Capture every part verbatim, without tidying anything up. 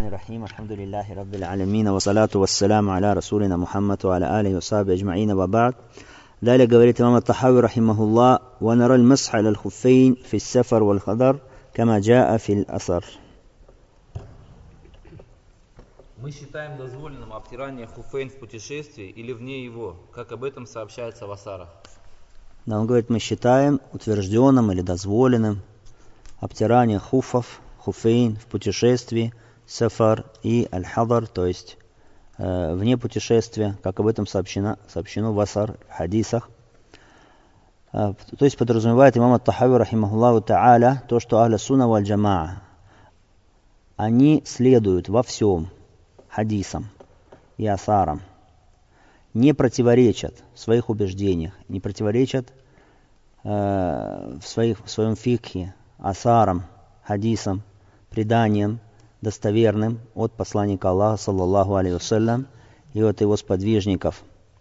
Бисмиллахир-рахманир-рахим. Алхамдулиллахи раббил алямин. Ва салату вассаляму аля расулина Мухаммад ва аля алихи ва сахбихи аджма'ин ва ба'д. Далее говорит имам ат-Тахави рахимахуллах: «Ва нара аль-масха аля аль-хуффейн фи ас-сафар валь-хадар, кама джаа фи аль-асар». Мы считаем дозволенным обтирание хуфейн в путешествии или вне его, как об этом сообщается в асарах. Да, он говорит, мы считаем утвержденным или дозволенным обтирание хуфов, хуфейн в путешествии, сафар и аль-хадар, то есть э, вне путешествия, как об этом сообщено, сообщено в асар, в хадисах. Э, то есть подразумевает имам ат-Тахави рахимахуллаху та'аля то, что ахля сунна валь джамаа, они следуют во всем хадисам и асарам, не противоречат в своих убеждениях, не противоречат э, в, своих, в своем фикхе асарам, хадисам, преданиям достоверным от посланника Аллаха, саллаллаху алейхи вассалям, и от его сподвижников.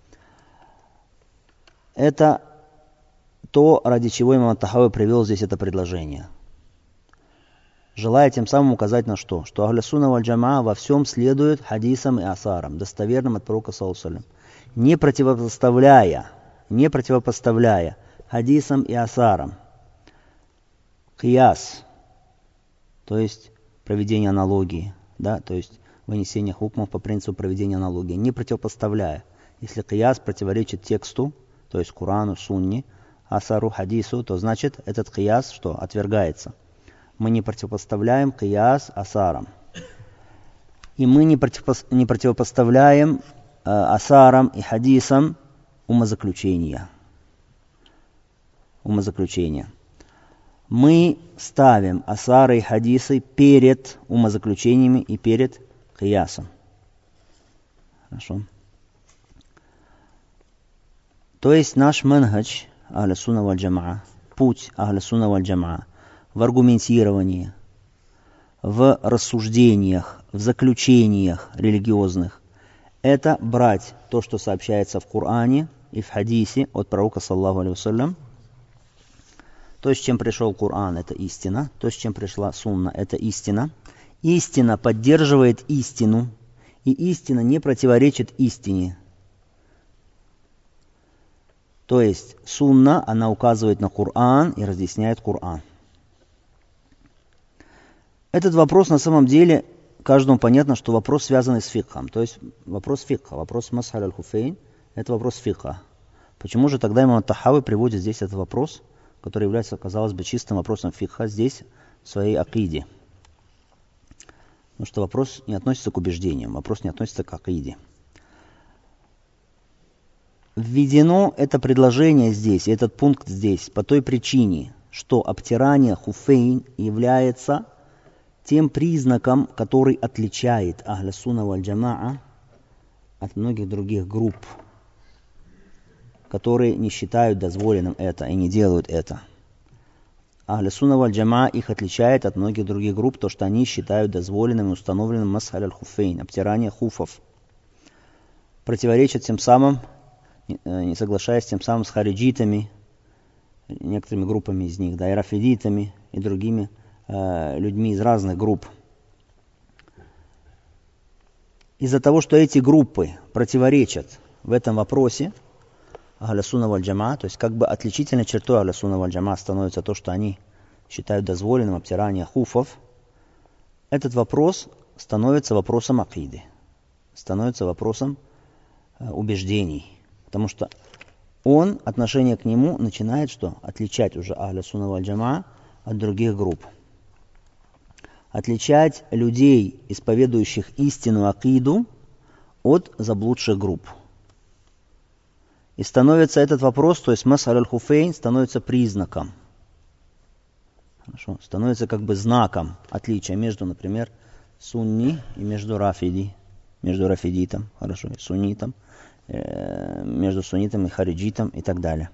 Это то, ради чего имам ат-Тахави привел здесь это предложение. Желая тем самым указать на что? Что ахля сунна валь джамаа во всем следует хадисам и асарам, достоверным от пророка, саллаллаху алейхи вассалям, не противопоставляя, не противопоставляя хадисам и асарам кияс, то есть проведение аналогии, да, то есть вынесение хукмов по принципу проведения аналогии, не противопоставляя. Если кияс противоречит тексту, то есть Курану, Сунне, асару, хадису, то значит этот кияс что? Отвергается. Мы не противопоставляем кияс асарам. И мы не, противопо- не противопоставляем э, асарам и хадисам умозаключения. Умозаключения. Мы ставим асары и хадисы перед умозаключениями и перед киясом. Хорошо. То есть наш манхадж ахля сунна валь джамаа, путь ахля сунна валь джамаа в аргументировании, в рассуждениях, в заключениях религиозных, это брать то, что сообщается в Коране и в хадисе от пророка, саллаллаху алейхи вассалям. То, с чем пришел Коран, это истина. То, с чем пришла сунна, это истина. Истина поддерживает истину, и истина не противоречит истине. То есть сунна, она указывает на Коран и разъясняет Коран. Этот вопрос на самом деле, каждому понятно, что вопрос, связанный с фикхом. То есть вопрос фикха, вопрос масха аль-хуфейн, это вопрос фикха. Почему же тогда имам ат-Тахави приводит здесь этот вопрос, который является, казалось бы, чистым вопросом фикха здесь, в своей акиде? Потому что вопрос не относится к убеждениям, вопрос не относится к акиде. Введено это предложение здесь, этот пункт здесь, по той причине, что обтирание хуфейн является тем признаком, который отличает ахля сунна валь джамаа от многих других групп, которые не считают дозволенным это и не делают это. Ахля сунна валь джамаа их отличает от многих других групп, то, что они считают дозволенным и установленным масх аль-хуфейн, обтирание хуфов. Противоречат тем самым, не соглашаясь тем самым с хариджитами, некоторыми группами из них, да, и рафидитами, и другими э, людьми из разных групп. Из-за того, что эти группы противоречат в этом вопросе, ахля сунна валь джамаа, то есть как бы отличительной чертой ахля сунна валь джамаа становится то, что они считают дозволенным обтирание хуфов, этот вопрос становится вопросом акиды, становится вопросом э, убеждений. Потому что он, отношение к нему начинает что? Отличать уже ахля сунна валь джамаа от других групп. Отличать людей, исповедующих истину акиду, от заблудших групп. И становится этот вопрос, то есть масх аль-хуфейн, становится признаком. Хорошо, становится как бы знаком отличия между, например, сунни и между рафиди, между рафидитом, хорошо, и суннитом, между суннитом и хариджитом и так далее.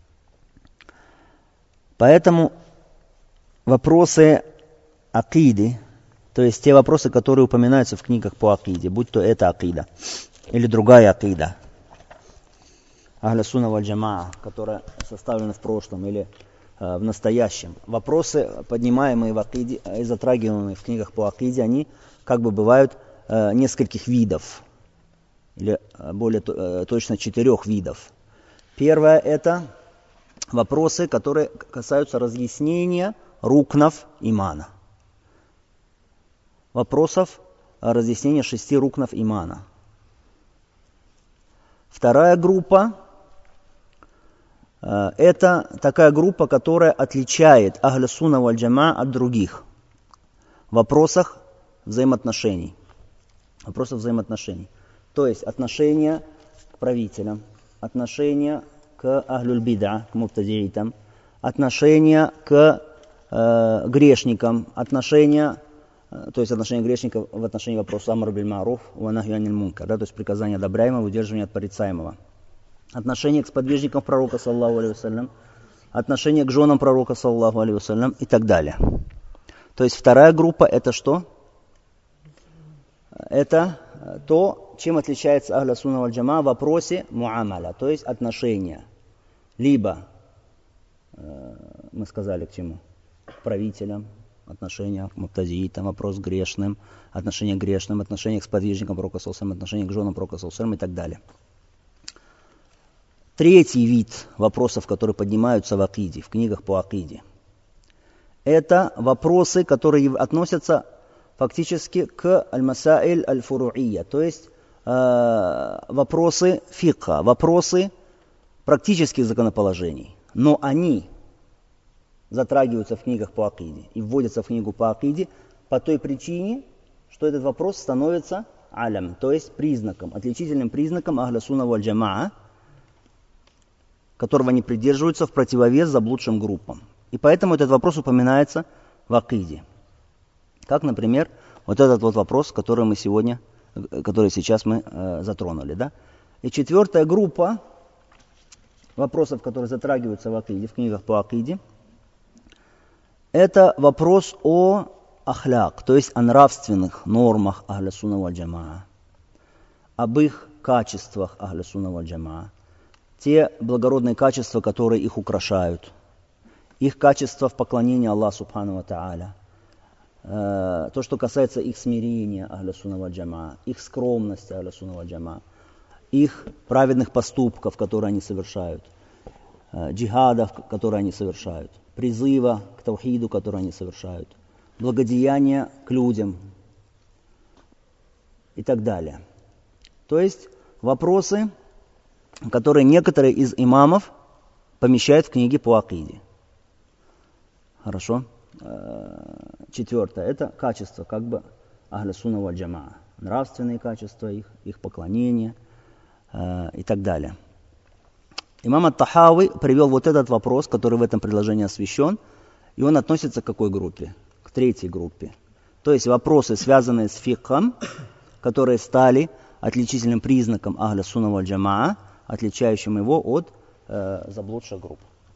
Поэтому вопросы акиды, то есть те вопросы, которые упоминаются в книгах по акиде, будь то эта акида или другая акида, ахля сунна валь джамаа, которая составлена в прошлом или э, в настоящем, вопросы, поднимаемые в акиде и затрагиваемые в книгах по акиде, они как бы бывают э, нескольких видов, или более э, точно четырех видов. Первое – это вопросы, которые касаются разъяснения рукнов имана. Вопросов разъяснения шести рукнов имана. Вторая группа э, – это такая группа, которая отличает Ахля Сунна валь Джамаа от других в вопросах взаимоотношений. Вопросов взаимоотношений. То есть отношения к правителям, отношения к Ахлюль Бида, к мубтадиитам, отношения к э, грешникам, отношения, э, то есть отношения грешников в отношении вопроса амр биль ма'руф ва нахи аниль мункар, да, то есть приказания одобряемого, удерживания от порицаемого. Отношения к сподвижникам пророка, саллаллаху алейхи вассалям, отношения к женам пророка, саллаллаху алейхи вассалям и так далее. То есть вторая группа – это что? Это то, чем отличается Ахля Сунна валь Джамаа в вопросе муамаля, то есть отношения. Либо, э, мы сказали к чему? К правителям, отношения к мубтадиитам, вопрос к грешным, отношения к грешным, отношения к сподвижникам пророка, саллаллаху алейхи вассалям, отношения к женам пророка, саллаллаху алейхи вассалям и так далее. Третий вид вопросов, которые поднимаются в акиде, в книгах по акиде, это вопросы, которые относятся фактически к аль-масаиль аль-фуру'ия, то есть э, вопросы фикха, вопросы практических законоположений. Но они затрагиваются в книгах по акиде и вводятся в книгу по акиде по той причине, что этот вопрос становится алям, то есть признаком, отличительным признаком Ахля Сунна валь Джамаа, которого они придерживаются в противовес заблудшим группам. И поэтому этот вопрос упоминается в акиде. Как, например, вот этот вот вопрос, который мы сегодня, который сейчас мы э, затронули, да? И четвертая группа вопросов, которые затрагиваются в акиде, в книгах по акиде, это вопрос о ахляк, то есть о нравственных нормах Ахля Сунна валь Джамаа, об их качествах Ахля Сунна валь Джамаа, те благородные качества, которые их украшают, их качества в поклонении Аллаху Субхану ва Тааля, то, что касается их смирения Ахля Сунна валь Джамаа, их скромности Ахля Сунна валь Джамаа, их праведных поступков, которые они совершают, джихадов, которые они совершают, призыва к таухиду, который они совершают, благодеяния к людям и так далее. То есть вопросы, которые некоторые из имамов помещают в книги по акиде. Хорошо? Четвертое – это качество как бы Ахля Сунна валь Джамаа, нравственные качества их, их поклонение э, и так далее. Имам ат-Тахави привел вот этот вопрос, который в этом предложении освящен, и он относится к какой группе? К третьей группе. То есть вопросы, связанные с фикхом, которые стали отличительным признаком Ахля Сунна валь Джамаа, отличающим его от э, заблудших групп.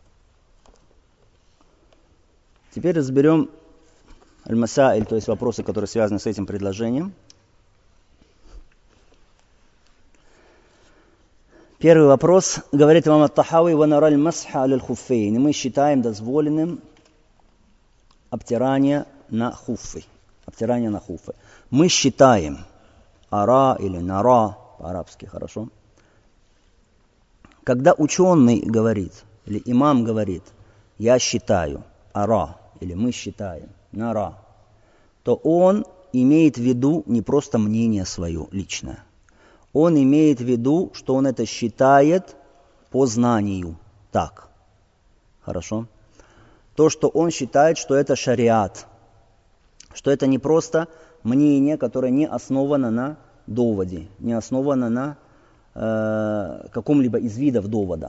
Теперь разберем аль-масаиль, то есть вопросы, которые связаны с этим предложением. Первый вопрос, говорит имам ат-Тахави, «Ва нара аль-масха аль-хуффейн». Мы считаем дозволенным обтирание на хуффы. Обтирание на хуффы. Мы считаем, ара или нара, по-арабски, хорошо? Когда ученый говорит, или имам говорит, я считаю, ара, или мы считаем, нара, то он имеет в виду не просто мнение свое личное. Он имеет в виду, что он это считает по знанию. Так. Хорошо? То, что он считает, что это шариат. Что это не просто мнение, которое не основано на доводе, не основано на э, каком-либо из видов довода.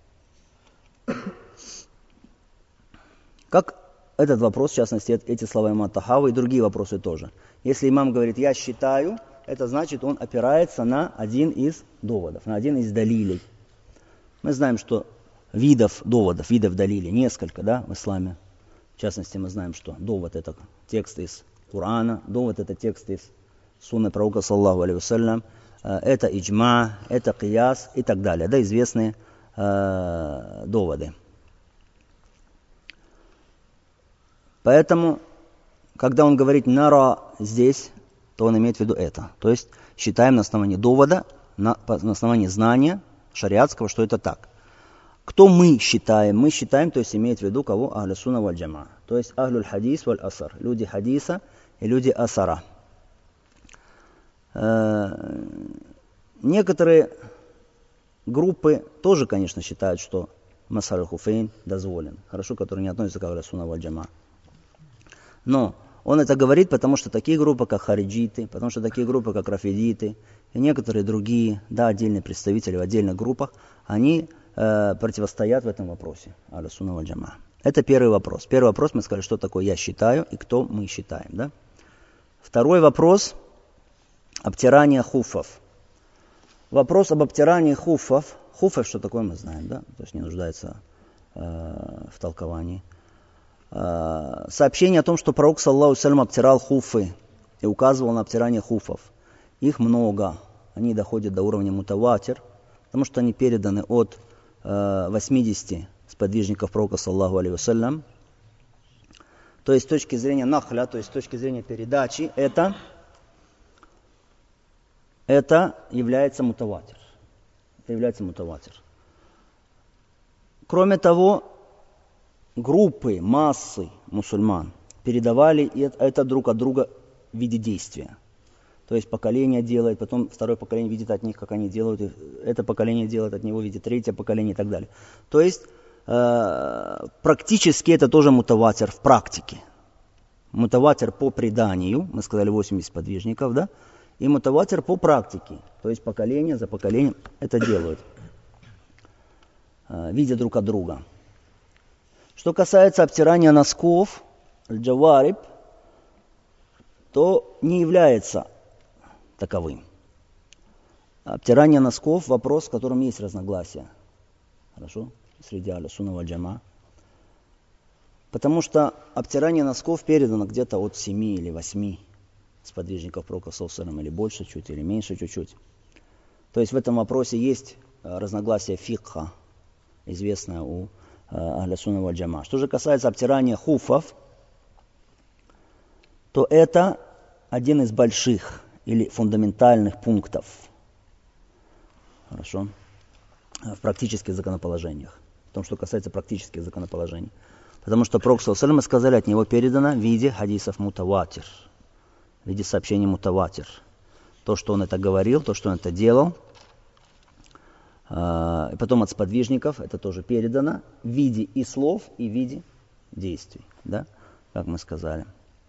Как этот вопрос, в частности, эти слова имама ат-Тахави и другие вопросы тоже. Если имам говорит, я считаю, это значит, он опирается на один из доводов, на один из далилей. Мы знаем, что видов доводов, видов далилей несколько, да, в исламе. В частности, мы знаем, что довод – это текст из Корана, довод – это текст из сунны пророка, саллаллаху алейхи вассалям, это иджма, это кияс и так далее, да, известные э, доводы. Поэтому, когда он говорит «нара» здесь, то он имеет в виду это. То есть считаем на основании довода, на, на основании знания шариатского, что это так. Кто мы считаем? Мы считаем, то есть имеет в виду кого? Ахлю сунна валь джамаа. То есть ахлюль хадис валь асар. Люди хадиса и люди асара. Некоторые группы тоже, конечно, считают, что масар аль-хуфейн дозволен. Хорошо, которые не относятся к ахлю сунна валь джамаа. Но он это говорит, потому что такие группы, как хариджиты, потому что такие группы, как рафидиты и некоторые другие, да, отдельные представители в отдельных группах, они э, противостоят в этом вопросе ахлю сунна валь джамаа. Это первый вопрос. Первый вопрос мы сказали, что такое я считаю и кто мы считаем. Да? Второй вопрос – обтирание хуфов. Вопрос об обтирании хуфов. Хуфов, что такое, мы знаем, да? То есть не нуждается э, в толковании. Э, сообщение о том, что пророк, саллаллаху алейхи ва саллям, обтирал хуфы и указывал на обтирание хуфов. Их много. Они доходят до уровня мутаватир, потому что они переданы от э, восьмидесяти сподвижников пророка, саллаллаху алейхи ва саллям. То есть с точки зрения нахля, то есть с точки зрения передачи, это, это является мутаватир. Это является мутаватир. Кроме того, группы, массы мусульман передавали это друг от друга в виде действия. То есть поколение делает, потом второе поколение видит от них, как они делают, и это поколение делает от него, видит третье поколение и так далее. То есть э, практически это тоже мутаватир в практике. Мутаватир по преданию, мы сказали восемьдесят подвижников, да, и мутаватир по практике, то есть поколение за поколением это делают, э, видя друг от друга. Что касается обтирания носков, аль-джавариб, то не является таковым. Обтирание носков – вопрос, в котором есть разногласия. Хорошо? Среди ахлю сунна валь джамаа. Потому что обтирание носков передано где-то от семи или восьми сподвижников пророка, саллаллаху алейхи ва саллям, или больше чуть, или меньше чуть-чуть. То есть в этом вопросе есть разногласие фикха, известное у ахлю сунна валь джамаа. Что же касается обтирания хуфов, то это один из больших или фундаментальных пунктов, хорошо, в практических законоположениях, в том, что касается практических законоположений. Потому что пророк, саллаллаху алейхи ва саллям, мы сказали, от него передано в виде хадисов мутаватир, в виде сообщений мутаватир. То, что он это говорил, то, что он это делал. И потом от сподвижников это тоже передано в виде и слов, и в виде действий, да, как мы сказали.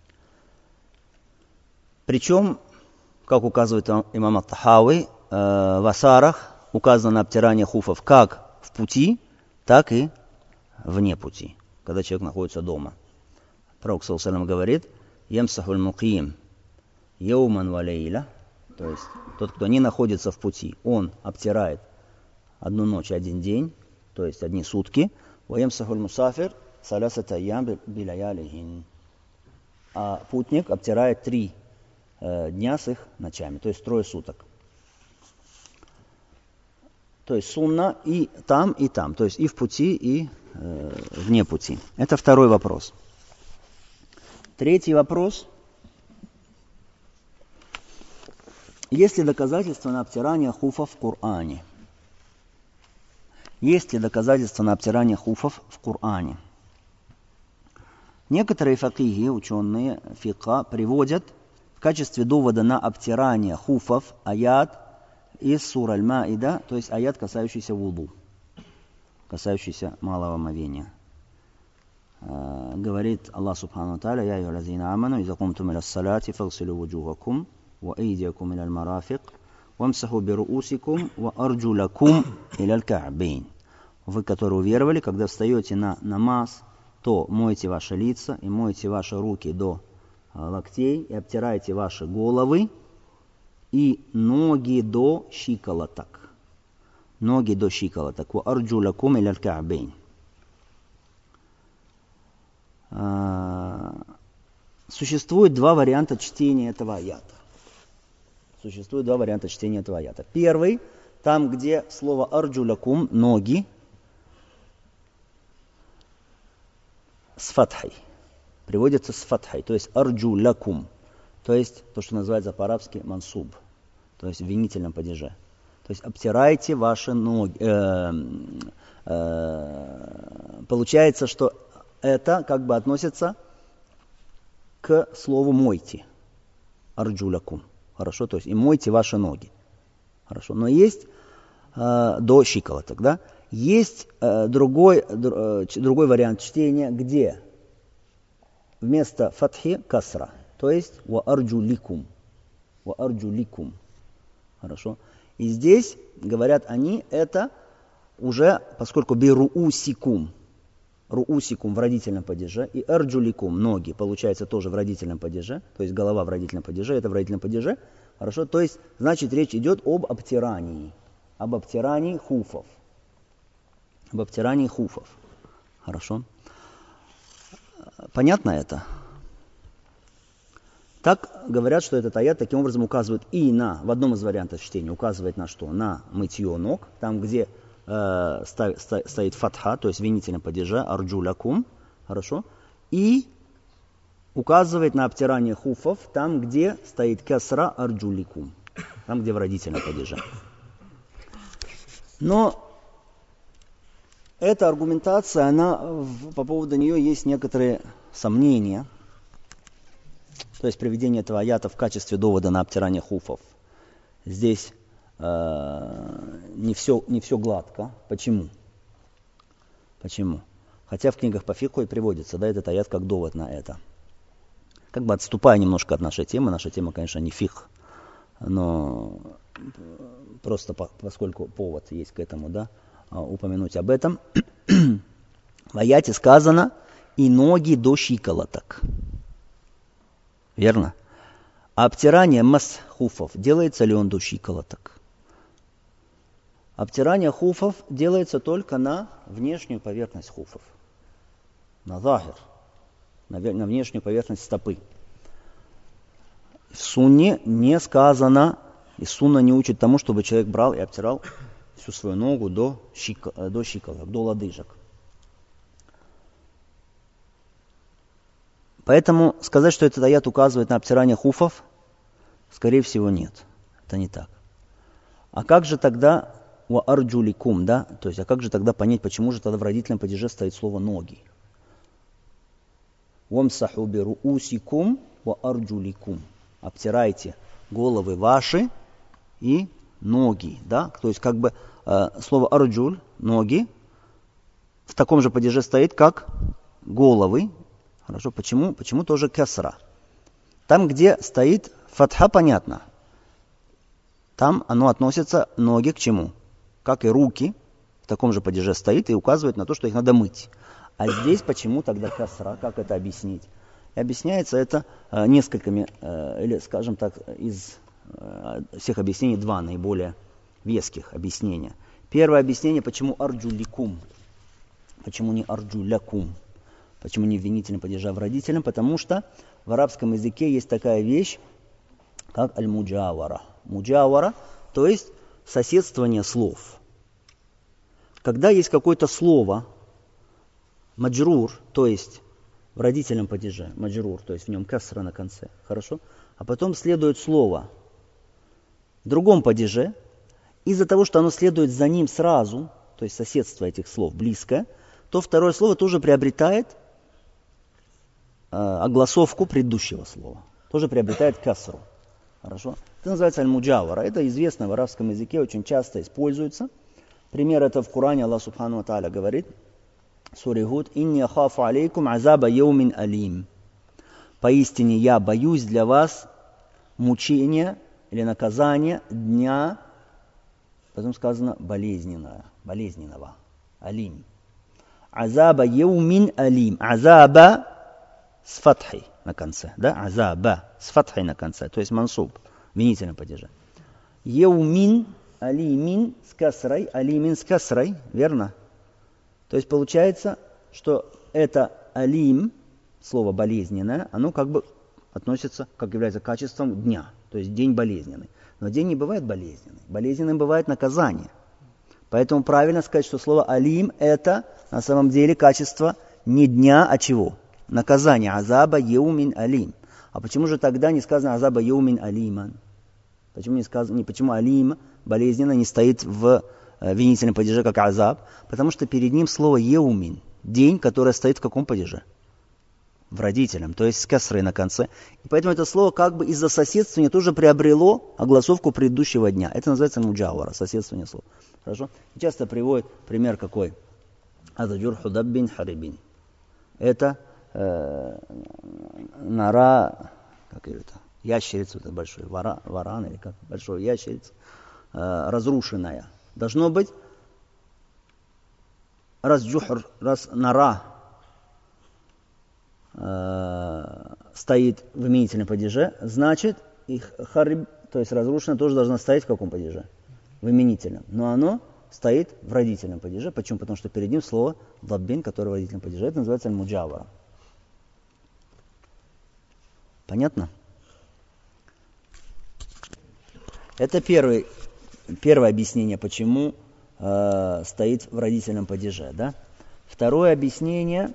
Причем, как указывает имам ат-Тахави, э, в асарах указано на обтирание хуфов как в пути, так и вне пути, когда человек находится дома. Пророк, саллаллаху алейхи ва саллям, говорит: «Ямсахуль муким яуман ва лейла», то есть тот, кто не находится в пути, он обтирает одну ночь, один день, то есть одни сутки. «Ва ямсахуль мусафир салясата айям билаялихин», а путник обтирает три дня с их ночами, то есть трое суток. То есть сунна и там, и там, то есть и в пути, и э, вне пути. Это второй вопрос. Третий вопрос. Есть ли доказательства на обтирание хуфов в Коране? Есть ли доказательства на обтирание хуфов в Коране? Некоторые факихи, ученые фикха, приводят в качестве довода на обтирание хуфов аят из сур Аль-Маида, то есть аят, касающийся вуду, касающийся малого омовения. Говорит Аллах субхану ва тааля: «Я айюхаллазина аману, иза кумтум иля ссалати фагсилу вуджухакум ва айдиякум иля аль-марафиq вамсаху бируусикум ва арджулакум иля аль-ка'бейн». Вы, которые уверовали, когда встаете на намаз, то мойте ваши лица и мойте ваши руки до локтей и обтирайте ваши головы и ноги до щиколоток. Ноги до щиколоток. Ва арджулакум иля аль-ка'бейн. Существует два варианта чтения этого аята. Существует два варианта чтения этого аята. Первый, там, где слово арджулакум, ноги, с фатхой. Приводится с фатхой, то есть арджулакум. То есть то, что называется по-арабски мансуб, то есть в винительном падеже. То есть обтирайте ваши ноги. Э, э, получается, что это как бы относится к слову мойте. Арджулякум. Хорошо, то есть и мойте ваши ноги. Хорошо, но есть э, до щиколоток, да? Есть э, другой, э, другой вариант чтения, где вместо фатхи касра, то есть ва арджуликум. Ва арджуликум. Хорошо. И здесь, говорят они, это уже, поскольку би руусикум, руусикум в родительном падеже, и арджуликум, ноги, получается тоже в родительном падеже, то есть голова в родительном падеже, это в родительном падеже, хорошо, то есть, значит, речь идет об обтирании, об обтирании хуфов, об обтирании хуфов, хорошо. Понятно это? Так говорят, что этот аят таким образом указывает и на, в одном из вариантов чтения, указывает на что? На мытье ног, там, где э, ста, ста, стоит фатха, то есть винительное падеже, арджулякум, хорошо, и указывает на обтирание хуфов, там, где стоит касра арджуликум, там, где в родительном падеже. Но эта аргументация, она, по поводу нее есть некоторые сомнения. То есть приведение этого аята в качестве довода на обтирание хуфов. Здесь э, не, все, не все гладко. Почему? Почему? Хотя в книгах по фикху и приводится, да, этот аят как довод на это. Как бы отступая немножко от нашей темы, наша тема, конечно, не фикх, но просто по, поскольку повод есть к этому, да, упомянуть об этом. В аяте сказано «и ноги до щиколоток». Верно? А обтирание мас хуфов, делается ли он до щиколоток? Обтирание хуфов делается только на внешнюю поверхность хуфов. На захир, на внешнюю поверхность стопы. В сунне не сказано, и сунна не учит тому, чтобы человек брал и обтирал всю свою ногу до, щик, до щиколоток, до лодыжек. Поэтому сказать, что этот аят указывает на обтирание хуфов, скорее всего, нет. Это не так. А как же тогда ва арджуликум, да? То есть, а как же тогда понять, почему же тогда в родительном падеже стоит слово ноги? Вамсаху би руусикум ва арджуликум. Обтирайте головы ваши и ноги, да? То есть, как бы э, слово арджуль, ноги, в таком же падеже стоит, как головы. Хорошо, почему? Почему тоже касра? Там, где стоит фатха, понятно. Там оно относится, ноги, к чему? Как и руки, в таком же падеже стоит и указывает на то, что их надо мыть. А здесь почему тогда касра? Как это объяснить? И объясняется это э, несколькими, э, или, скажем так, из э, всех объяснений два наиболее веских объяснения. Первое объяснение, почему арджуликум? Почему не арджулякум? Почему не в винительном падеже, а в родительном? Потому что в арабском языке есть такая вещь, как аль-муджавара. Муджавара, то есть соседствование слов. Когда есть какое-то слово, маджрур, то есть в родительном падеже, маджрур, то есть в нем касра на конце, хорошо? А потом следует слово в другом падеже, из-за того, что оно следует за ним сразу, то есть соседство этих слов близкое, то второе слово тоже приобретает огласовку предыдущего слова. Тоже приобретает касру. Хорошо? Это называется аль-муджавара. Это известно в арабском языке, очень часто используется. Пример это в Коране. Аллах Субхану ва Тааля говорит в суре Гуд: «Инни ахафу алейкум азаба яумин алим». Поистине я боюсь для вас мучения или наказания дня, потом сказано болезненного, болезненного. Алим. Азаба яумин алим. Азаба с фатхой на конце, да, азаба, с фатхой на конце, то есть мансуб, винительном падеже. Еумин, алимин с касрой, алимин с касрой, верно? То есть получается, что это алим, слово болезненное, оно как бы относится, как является качеством дня, то есть день болезненный. Но день не бывает болезненный, болезненным бывает наказание. Поэтому правильно сказать, что слово алим это на самом деле качество не дня, а чего? Наказание. Азаба еумин алим. А почему же тогда не сказано азаба яумин алиман? Почему не сказано, не, почему алим, болезненно, не стоит в э, винительном падеже, как азаб? Потому что перед ним слово яумин, день, которое стоит в каком падеже? В родителям, то есть с касрой на конце. И поэтому это слово как бы из-за соседствования тоже приобрело огласовку предыдущего дня. Это называется муджавара, соседствование слов. Хорошо? И часто приводит пример какой? Ададжур худаббин харибин. Это э, нора, как это, ящерица, это большой вара, варан или как, большой ящерица, э, разрушенная. Должно быть, раз джухр, раз нора стоит в именительном падеже, значит, их хариб, то есть разрушенная, тоже должна стоять в каком падеже? В именительном. Но оно стоит в родительном падеже. Почему? Потому что перед ним слово «даббин», которое в родительном падеже. Это называется «аль-муджавара». Понятно? Это первый, первое объяснение, почему э, стоит в родительном падеже. Да? Второе объяснение...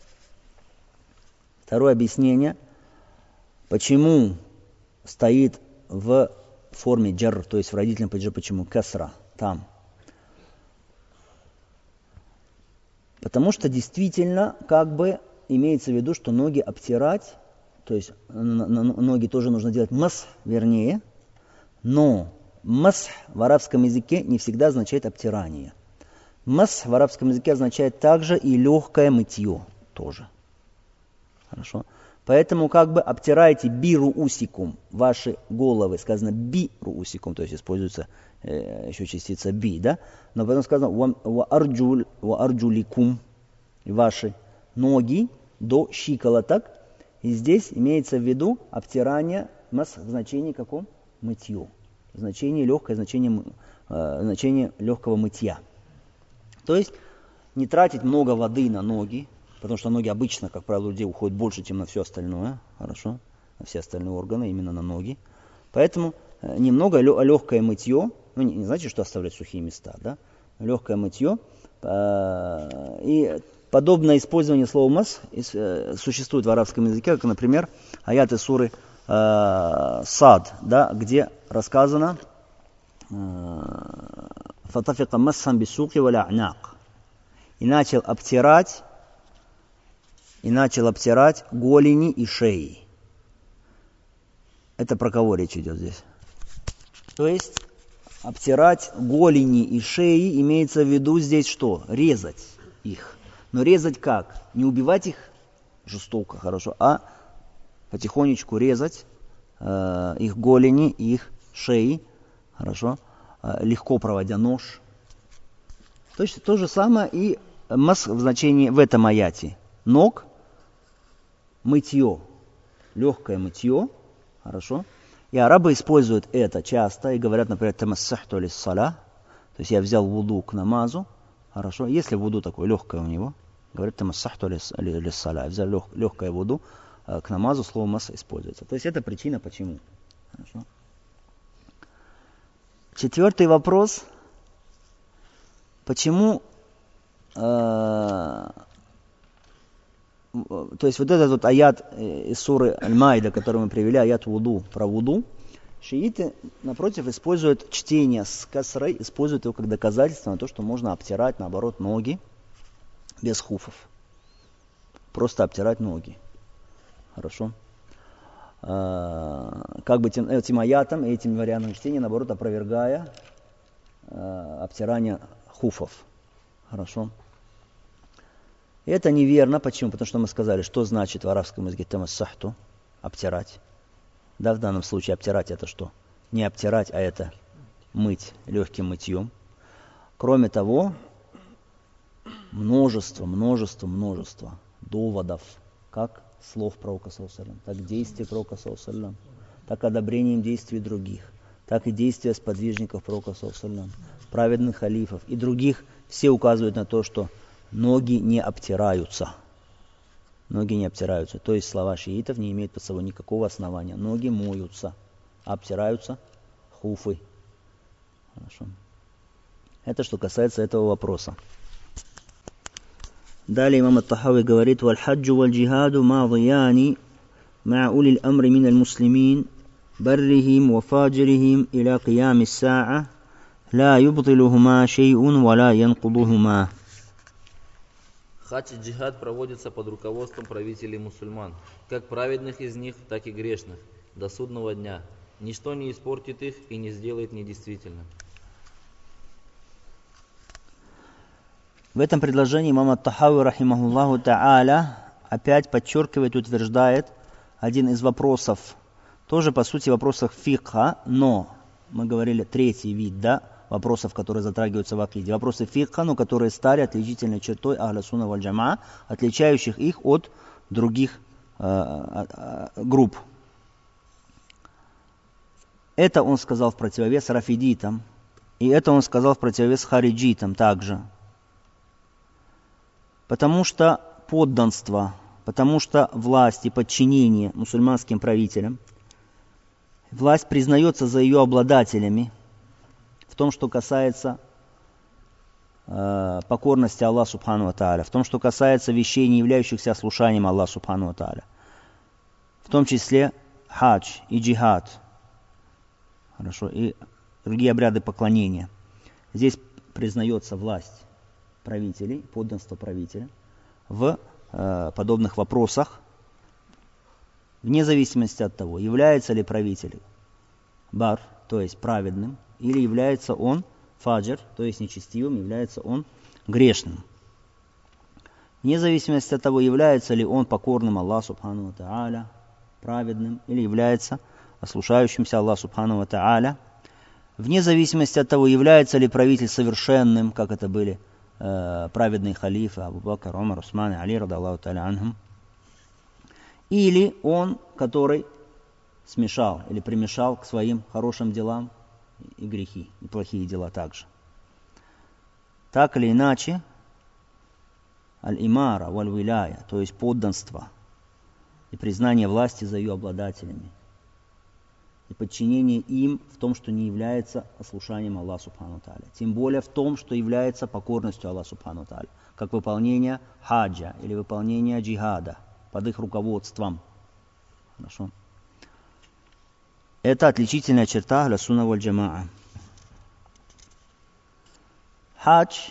Второе объяснение, почему стоит в форме джар, то есть в родительном падеже, почему касра, там. Потому что действительно, как бы, имеется в виду, что ноги обтирать, то есть ноги тоже нужно делать мас, вернее, но мас в арабском языке не всегда означает обтирание. Мас в арабском языке означает также и легкое мытье тоже. Хорошо. Поэтому как бы обтирайте бируусикум, ваши головы, сказано бируусикум, то есть используется э, еще частица би, да? Но потом сказано ва арджуликум, ваши ноги до щиколоток. И здесь имеется в виду обтирание мас в значении каком? Мытье. Значение легкое, значение, э, значение легкого мытья. То есть не тратить много воды на ноги, потому что ноги обычно, как правило, у людей уходят больше, чем на все остальное. Хорошо? На все остальные органы, именно на ноги. Поэтому немного легкое мытье, ну не, не значит, что оставлять сухие места, да? Легкое мытье. И подобное использование слова мас существует в арабском языке, как, например, аяты суры Сад, да, где рассказано «Фатафика массан бисуки валя а'нак». И начал обтирать И начал обтирать голени и шеи. Это про кого речь идет здесь? То есть обтирать голени и шеи имеется в виду здесь что? Резать их. Но резать как? Не убивать их жестоко, хорошо, а потихонечку резать э, их голени и их шеи, хорошо, э, легко проводя нож. То есть то же самое и мас в значении в этом аяте. Ног, мытье, легкое мытье, хорошо. И арабы используют это часто и говорят, например, тамассахту лиссаля, то есть я взял вуду к намазу, хорошо. Если вуду такое легкое у него, говорят тамассахту лиссаля, я взял лег, легкое вуду к намазу, слово масса используется. То есть это причина почему. Хорошо. Четвертый вопрос. Почему э, то есть вот этот вот аят из суры Аль-Майда, который мы привели, аят вуду, про вуду, шииты, напротив, используют чтение с касрой, используют его как доказательство на то, что можно обтирать, наоборот, ноги без хуфов. Просто обтирать ноги. Хорошо? Как бы этим, этим аятом и этим вариантом чтения, наоборот, опровергая обтирание хуфов. Хорошо? И это неверно. Почему? Потому что мы сказали, что значит в арабском языке тамассахту, обтирать. Да, в данном случае обтирать это что? Не обтирать, а это мыть легким мытьем. Кроме того, множество, множество, множество доводов, как слов пророка саллаллаху алейхи ва саллям, так действий пророка саллаллаху алейхи ва саллям, так одобрением действий других, так и действия сподвижников пророка саллаллаху алейхи ва саллям, праведных халифов и других, все указывают на то, что ноги не обтираются. Ноги не обтираются. То есть слова шиитов не имеют под собой никакого основания. Ноги моются, а обтираются хуфы. Хорошо. Это что касается этого вопроса. Далее имам ат-Тахави говорит: «Валь хаджу валь джихаду мадияни مع أولي الأمر من المسلمين برهم وفاجرهم إلى قيام الساعة لا يبطلهما شيء ولا ينقضهما. Хадж и джихад проводится под руководством правителей мусульман, как праведных из них, так и грешных, до судного дня. Ничто не испортит их и не сделает недействительным. В этом предложении имам ат-Тахави, рахимахуллаху та'аля, опять подчеркивает, утверждает один из вопросов, тоже по сути вопросов фикха, но мы говорили третий вид, да, вопросов, которые затрагиваются в акиде. Вопросы фикха, но которые стали отличительной чертой ахля сунна валь джамаа, отличающих их от других э, э, групп. Это он сказал в противовес рафидитам, и это он сказал в противовес хариджитам также. Потому что подданство, потому что власть и подчинение мусульманским правителям, власть признается за ее обладателями в том, что касается э, покорности Аллаху Субхану ва Тааля, в том, что касается вещей, не являющихся ослушанием Аллаху Субхану ва Тааля, в том числе хадж и джихад, хорошо, и другие обряды поклонения. Здесь признается власть правителей, подданство правителя в э, подобных вопросах, вне зависимости от того, является ли правитель бар, то есть праведным, или является он фаджр, то есть нечестивым, является он грешным. Вне зависимости от того, является ли он покорным Аллаху Субхану ва Тааля, праведным, или является ослушающимся Аллаху Субхану ва Тааля, вне зависимости от того, является ли правитель совершенным, как это были э, праведные халифы Абу Бакр, Умар, Усман и Али, радаллаху тааля анхум, или он, который смешал или примешал к своим хорошим делам и грехи, и плохие дела также. Так или иначе, аль-имара валь-виляя, то есть подданство и признание власти за ее обладателями, и подчинение им в том, что не является ослушанием Аллаха Субхану Тааля, тем более в том, что является покорностью Аллаху Субхану Тааля, как выполнение хаджа или выполнение джихада под их руководством. Хорошо. Это отличительная черта ахля сунна валь джамаа. Хадж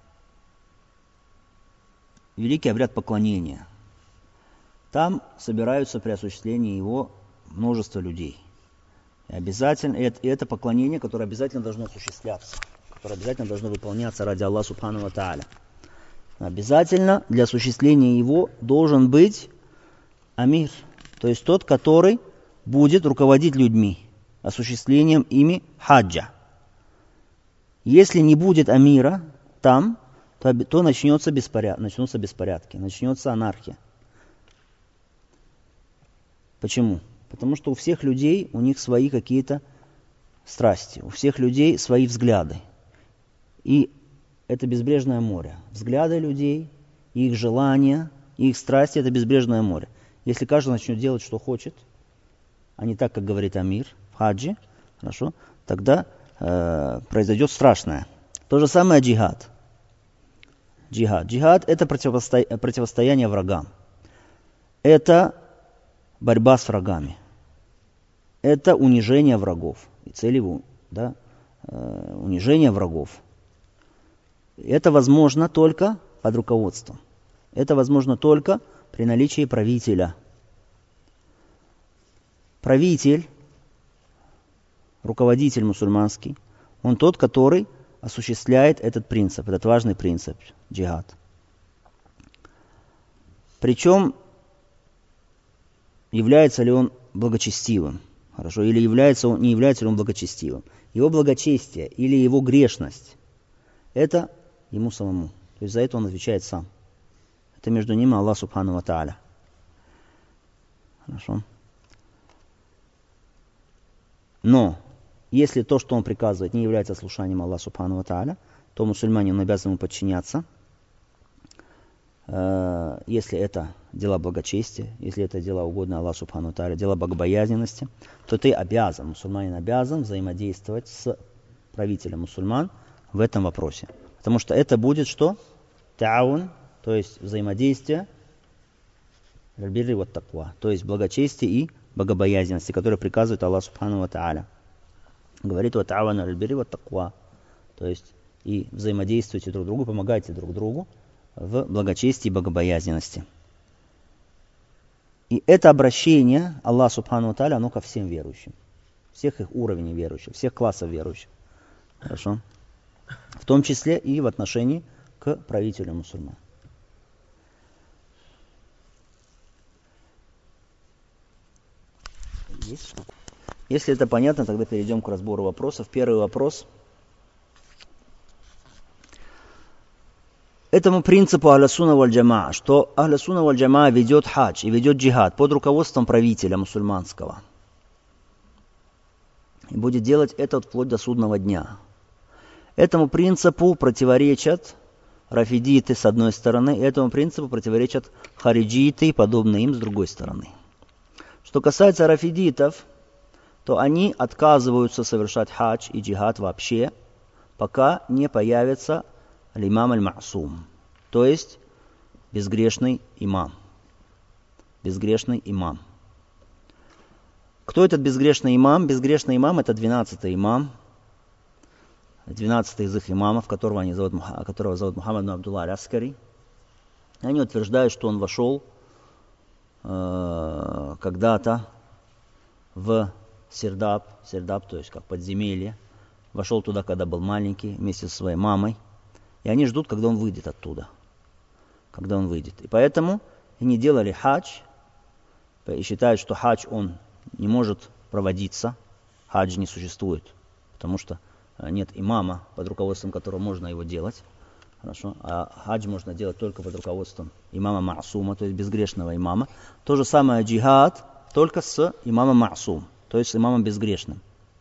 – великий обряд поклонения. Там собираются при осуществлении его множество людей. И обязательно, и это, и это поклонение, которое обязательно должно осуществляться, которое обязательно должно выполняться ради Аллаха Субхану ва Тааля. Обязательно для осуществления его должен быть амир, то есть тот, который будет руководить людьми, осуществлением ими хаджа. Если не будет амира там, то, то начнется беспоряд, начнутся беспорядки, начнется анархия. Почему? Потому что у всех людей, у них свои какие-то страсти, у всех людей свои взгляды. И это безбрежное море. Взгляды людей, их желания, их страсти – это безбрежное море. Если каждый начнет делать, что хочет, а не так, как говорит амир в хаджи, хорошо, тогда э, произойдет страшное. То же самое джихад. Джихад. Джихад – это противосто... противостояние врагам. Это борьба с врагами. Это унижение врагов. И цель его, да, э, унижение врагов. Это возможно только под руководством. Это возможно только при наличии правителя. Правитель, руководитель мусульманский, он тот, который осуществляет этот принцип, этот важный принцип, джихад. Причем, является ли он благочестивым, хорошо, или является он, не является ли он благочестивым. Его благочестие или его грешность, это ему самому. То есть за это он отвечает сам. Это между ними Аллах Субхану ва Тааля. Хорошо. Но, если то, что он приказывает, не является слушанием Аллаха Субхану ва Тааля, то мусульманин обязан ему подчиняться. Э, если это дела благочестия, если это дела угодно Аллаху Субхану ва Тааля, дела богобоязненности, то ты обязан, мусульманин обязан взаимодействовать с правителем мусульман в этом вопросе. Потому что это будет что? Таун, то есть взаимодействие аль-бирри ва таква, то есть благочестие и богобоязненности, которые приказывает Аллах Субхану ва Тааля. Говорит: ва та'авану аль-бирри ва таква, то есть и взаимодействуйте друг другу, помогайте друг другу в благочестии и богобоязненности. И это обращение Аллаха Субхану ва Тааля, оно ко всем верующим, всех их уровней верующих, всех классов верующих. Хорошо? В том числе и в отношении к правителю мусульман. Есть? Если это понятно, тогда перейдем к разбору вопросов. Первый вопрос. Этому принципу Ахля Сунна валь Джамаа, что Ахля Сунна валь Джамаа ведет хадж и ведет джихад под руководством правителя мусульманского. И будет делать это вплоть до судного дня. Этому принципу противоречат рафидиты с одной стороны, и этому принципу противоречат хариджиты и подобные им с другой стороны. Что касается рафидитов, то они отказываются совершать хадж и джихад вообще, пока не появится аль-имам аль-ма'сум, то есть безгрешный имам. Безгрешный имам. Кто этот безгрешный имам? Безгрешный имам — это двенадцатый имам, двенадцатый из их имамов, которого, они зовут, которого зовут Мухаммад ибн Абдулла аль-Аскари. Они утверждают, что он вошел э, когда-то в Сердаб, Сердаб, то есть как подземелье, вошел туда, когда был маленький, вместе со своей мамой. И они ждут, когда он выйдет оттуда. Когда он выйдет. И поэтому они делали хадж. И считают, что хадж, он не может проводиться. Хадж не существует. Потому что нет имама, под руководством которого можно его делать. Хорошо? А хадж можно делать только под руководством имама Ма'сума, то есть безгрешного имама. То же самое джихад, только с имамом Ма'сум, то есть с имамом безгрешным.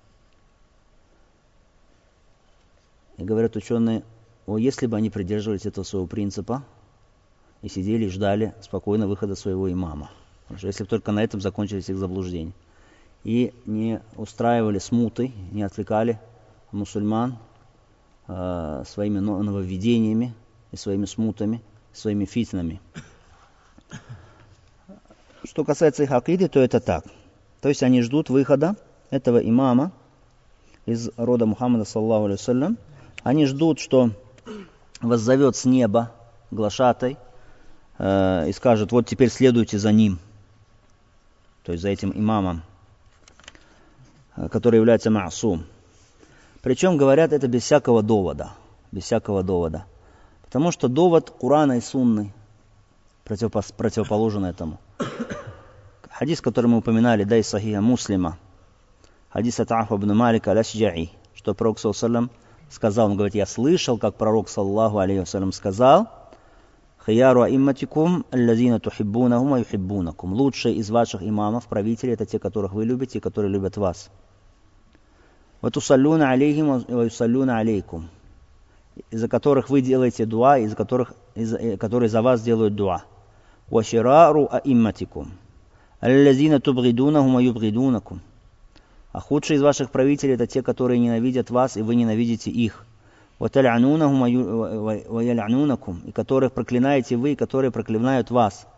И говорят ученые, о, если бы они придерживались этого своего принципа и сидели и ждали спокойно выхода своего имама. Потому что если бы только на этом закончились их заблуждения. И не устраивали смуты, не отвлекали мусульман э, своими нововведениями и своими смутами, своими фитнами. Что касается их акиды, то это так. То есть они ждут выхода этого имама из рода Мухаммада, саллаллаху алейхи вассалям. Они ждут, что воззовет с неба глашатай э, и скажет: вот теперь следуйте за ним, то есть за этим имамом, э, который является ма'сум. Причем говорят это без всякого довода, без всякого довода, потому что довод Курана и Сунны противопо- противоположен этому. Хадис, который мы упоминали, да, из Сахиха Муслима, хадис от Ауфа ибн Малика аль-Ашджаи, что пророк саллаллаху алейхи ва саллям сказал, он говорит: я слышал, как пророк саллаллаху алейхи ва саллям сказал: «Хияру аимматикум аллазина тухиббунахум ва юхиббунакум». Лучшие из ваших имамов, правителей, это те, которых вы любите и которые любят вас. «Ва тусаллюна алейхим ва юсаллюна алейкум», из-за которых вы делаете дуа, из-за которых, из-за, которые за вас делают дуа. «Ва ширару аимматикум аллазина тубгидунахум ва юбгидунакум». А худшие из ваших правителей это те, которые ненавидят вас, и вы ненавидите их. وَتَلْعَنُونَهُمْ وَيَلْعَنُونَكُمْ, и которых проклинаете вы, и которые проклинают вас.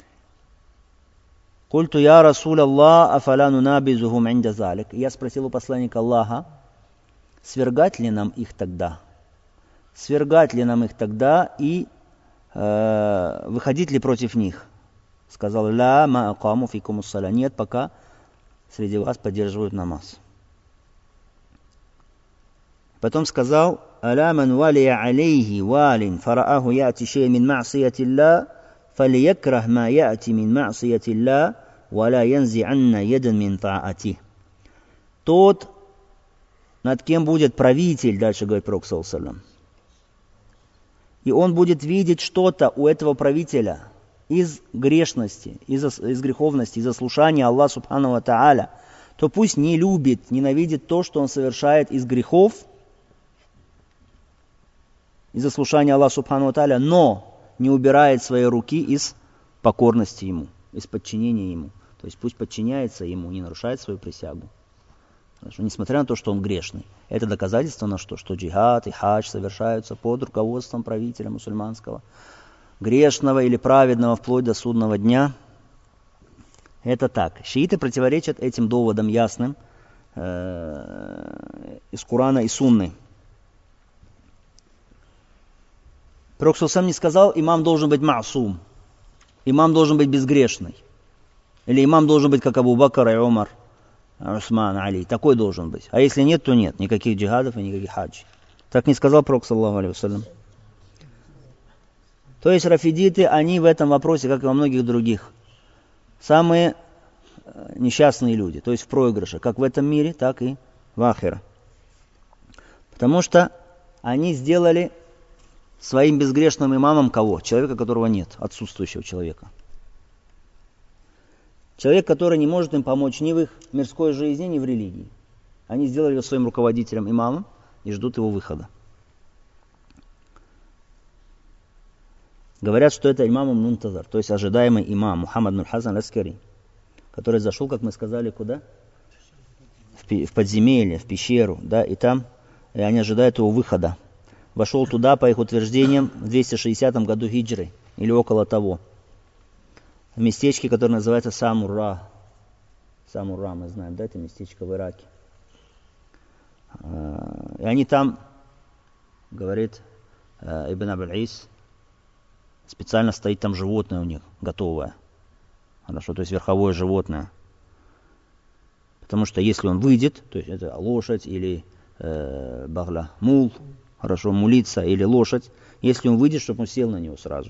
قُلْتُ يَا رَسُولَ اللَّهِ أَفَلَا نُنَابِزُهُمْ عِنْدَ ذَلِكَ. Я спросил у посланника Аллаха, свергать ли нам их тогда? Свергать ли нам их тогда и э, выходить ли против них? Сказал: «Ла ма акаму фикум ус-сала». Нет, пока среди вас поддерживают намаз. Потом сказал: «Аля ман валия алейхи валин фарааху яти шей мин ма'сияти Аллах, фалиякрах ма яти мин ма'сияти Аллах, валя янзи анна ядан мин та'ати». Тот, над кем будет правитель, дальше говорит пророк саллаллаху алейхи ва саллям, и он будет видеть что-то у этого правителя из грешности, из, из греховности, из ослушания Аллаха Субхану ва Тааля, то пусть не любит, ненавидит то, что он совершает из грехов, из ослушания Аллаха Субхану ва Тааля, но не убирает свои руки из покорности Ему, из подчинения Ему. То есть пусть подчиняется Ему, не нарушает свою присягу. Потому, несмотря на то, что он грешный. Это доказательство на что? Что джихад и хадж совершаются под руководством правителя мусульманского, грешного или праведного, вплоть до судного дня. Это так. Шииты противоречат этим доводам ясным э, из Корана и Сунны. Пророк сам не сказал, имам должен быть маасум, имам должен быть безгрешный. Или имам должен быть как Абу Бакр и Умар, Усман, Али. Такой должен быть. А если нет, то нет. Никаких джихадов и никаких хаджи. Так не сказал пророк, саллаллаху алейхи вассалям. То есть рафидиты, они в этом вопросе, как и во многих других, самые несчастные люди. То есть в проигрыше, как в этом мире, так и в ахире. Потому что они сделали своим безгрешным имамом кого? Человека, которого нет, отсутствующего человека. Человек, который не может им помочь ни в их мирской жизни, ни в религии. Они сделали его своим руководителем, имамом, и ждут его выхода. Говорят, что это имам Мунтазар, то есть ожидаемый имам Мухаммад ибн Хасан аль-Аскари, который зашел, как мы сказали, куда? В подземелье, в пещеру, да, и там и они ожидают его выхода. Вошел туда, по их утверждениям, в двести шестидесятом году хиджры, или около того. В местечке, которое называется Самурра. Самурра, мы знаем, да, это местечко в Ираке. И они там, говорит Ибн Абуль-Ис, специально стоит там животное у них, готовое. Хорошо, то есть верховое животное. Потому что если он выйдет, то есть это лошадь или э, багла, мул, хорошо, мулица или лошадь, если он выйдет, чтобы он сел на него сразу.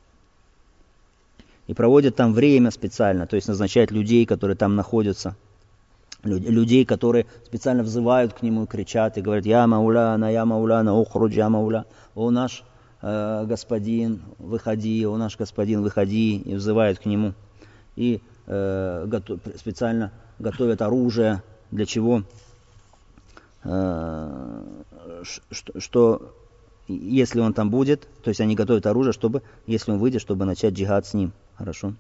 И проводят там время специально, то есть назначают людей, которые там находятся, людей, которые специально взывают к нему, кричат и говорят: «Я мауляна, я мауляна, охруджь, я мауля». «О наш э, господин, выходи, о наш господин, выходи», и взывают к нему. И э, готов, специально готовят оружие, для чего? Э, что, что если он там будет, то есть они готовят оружие, чтобы, если он выйдет, чтобы начать джихад с ним. Хорошо.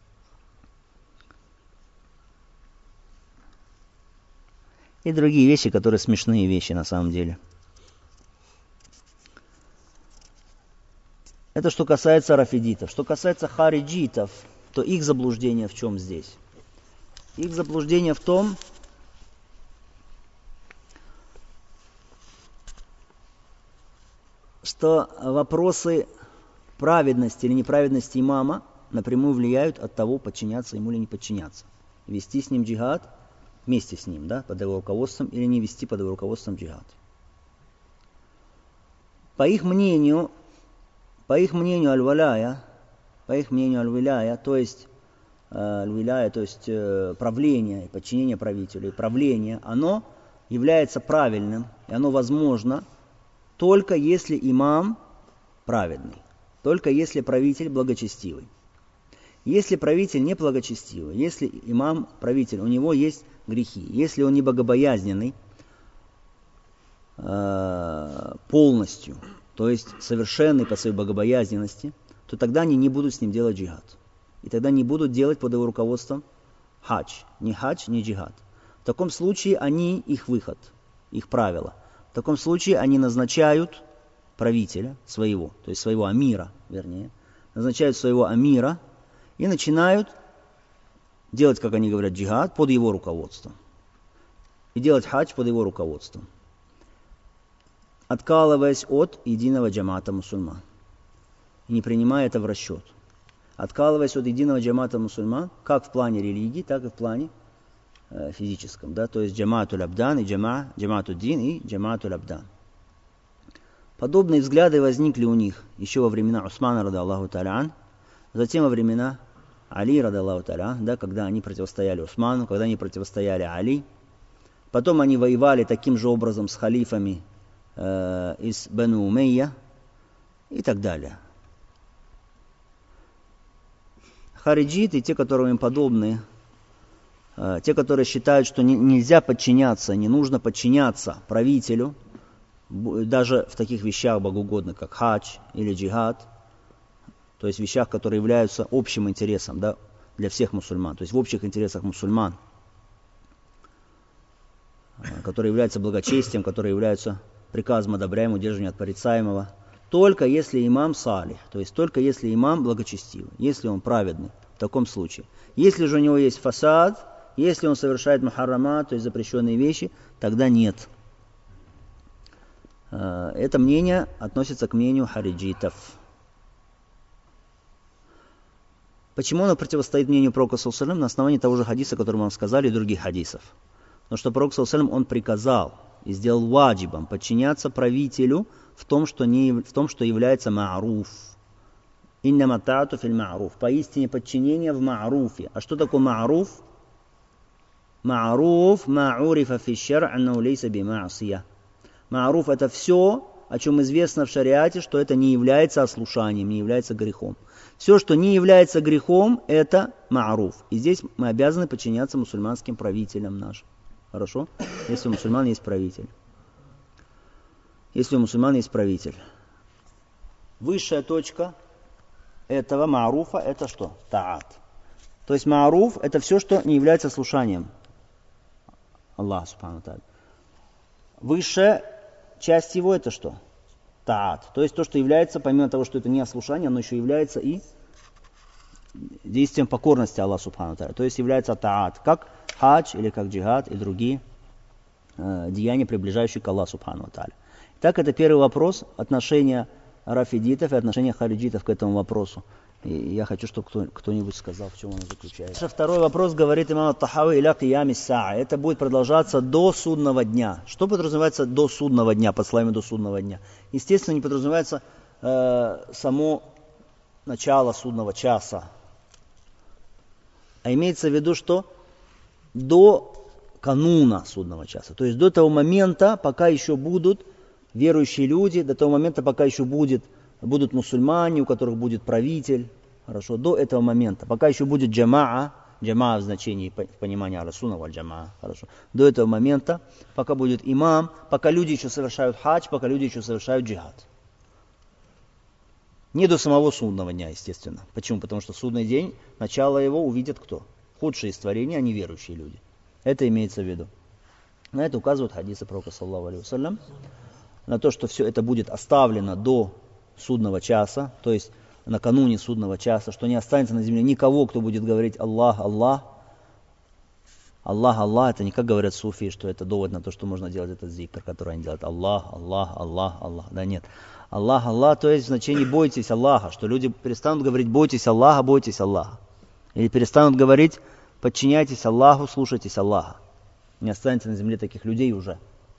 И другие вещи, которые смешные вещи на самом деле. Это что касается рафидитов. Что касается хариджитов, то их заблуждение в чем здесь? Их заблуждение в том, что вопросы праведности или неправедности имама напрямую влияют от того, подчиняться ему или не подчиняться. Вести с ним джихад вместе с ним, да, под его руководством, или не вести под его руководством джихад. По их мнению, по их мнению аль-валяя, по их мнению аль-виляя, то есть э, аль-виляя, то есть э, правление и подчинение правителю, и правление, оно является правильным, и оно возможно только если имам праведный, только если правитель благочестивый. Если правитель не благочестивый, если имам правитель, у него есть грехи, если он не богобоязненный э, полностью, то есть совершенный по своей богобоязненности, то тогда они не будут с ним делать джихад. И тогда не будут делать под его руководством хадж. Ни хадж, ни джихад. В таком случае они, их выход, их правило. В таком случае они назначают правителя своего, то есть своего амира, вернее, назначают своего амира и начинают делать, как они говорят, джихад под его руководством. И делать хадж под его руководством. Откалываясь от единого джамата мусульман. И не принимая это в расчет. Откалываясь от единого джамата мусульман, как в плане религии, так и в плане э, физическом. Да? То есть джаматуль абдан и джама, джаматуль дин и джаматуль абдан. Подобные взгляды возникли у них еще во времена Усмана, рада Аллаху та'аля, затем во времена Али, рада Аллаху та'аля, да, когда они противостояли Усману, когда они противостояли Али. Потом они воевали таким же образом с халифами э, из Бану Умейя и так далее. Хариджиты, те, которые им подобны, э, те, которые считают, что не, нельзя подчиняться, не нужно подчиняться правителю, даже в таких вещах богоугодных, как хадж или джихад, то есть вещах, которые являются общим интересом, да, для всех мусульман, то есть в общих интересах мусульман, которые являются благочестием, которые являются приказом одобряемого, удерживанием от порицаемого, только если имам салих, то есть только если имам благочестивый, если он праведный. В таком случае. Если же у него есть фасад, если он совершает мухаррама, то есть запрещенные вещи, тогда нет. Это мнение относится к мнению хариджитов. Почему оно противостоит мнению пророка саллаллаху алейхи ва саллям? На основании того же хадиса, который мы вам сказали, и других хадисов. Потому что пророк саллаллаху алейхи ва саллям, он приказал и сделал ваджибом подчиняться правителю в том, что, не, в том, что является ма'руф. Иннама та'ату филь ма'руф. Поистине подчинение в ма'руфе. А что такое ма'руф? Ма'руф ма'урифа фи шар' аннаху лейса би ма'сия. Ма'руф — это все, о чем известно в шариате, что это не является ослушанием, не является грехом. Все, что не является грехом, это ма'руф. И здесь мы обязаны подчиняться мусульманским правителям нашим. Хорошо? Если у мусульман есть правитель. Если у мусульман есть правитель. Высшая точка этого ма'руфа — это что? Та'ат. То есть ма'руф — это все, что не является слушанием Аллаха субхану ва тааля. Высшая часть его — это что? Та'ат. То есть то, что является, помимо того, что это не ослушание, оно еще является и действием покорности Аллаху субхану ва тааля. То есть является та'ат, как хадж или как джихад и другие э, деяния, приближающие к Аллаху субхану ва тааля. Так, это первый вопрос, отношения рафидитов и отношения хариджитов к этому вопросу. И я хочу, чтобы кто, кто-нибудь сказал, в чем он заключается. Второй вопрос, говорит имам ат-Тахави, иля киями саа. Это будет продолжаться до судного дня. Что подразумевается до судного дня, под словами до судного дня? Естественно, не подразумевается э, само начало судного часа. А имеется в виду, что до кануна судного часа. То есть до того момента, пока еще будут верующие люди, до того момента, пока еще будет, будут мусульмане, у которых будет правитель. Хорошо, до этого момента. Пока еще будет джамаа, джамаа в значении понимания аль-сунна валь-джамаа. Хорошо. До этого момента, пока будет имам, пока люди еще совершают хадж, пока люди еще совершают джихад. Не до самого судного дня, естественно. Почему? Потому что судный день, начало его увидят кто? Худшие из творений, а не верующие люди. Это имеется в виду. На это указывают хадисы пророка саллаллаху алейхи ва саллям. На то, что все это будет оставлено до судного часа, то есть накануне судного часа, что не останется на земле никого, кто будет говорить Аллах, Аллах. Аллах, Аллах, это не как говорят суфии, что это довод на то, что можно делать этот зикр, который они делают. Аллах, Аллах, Аллах, Аллах. Да нет. Аллах, Аллах, то есть в значении бойтесь Аллаха, что люди перестанут говорить бойтесь Аллаха, бойтесь Аллаха. Или перестанут говорить подчиняйтесь Аллаху, слушайтесь Аллаха. Не останется на земле таких людей уже.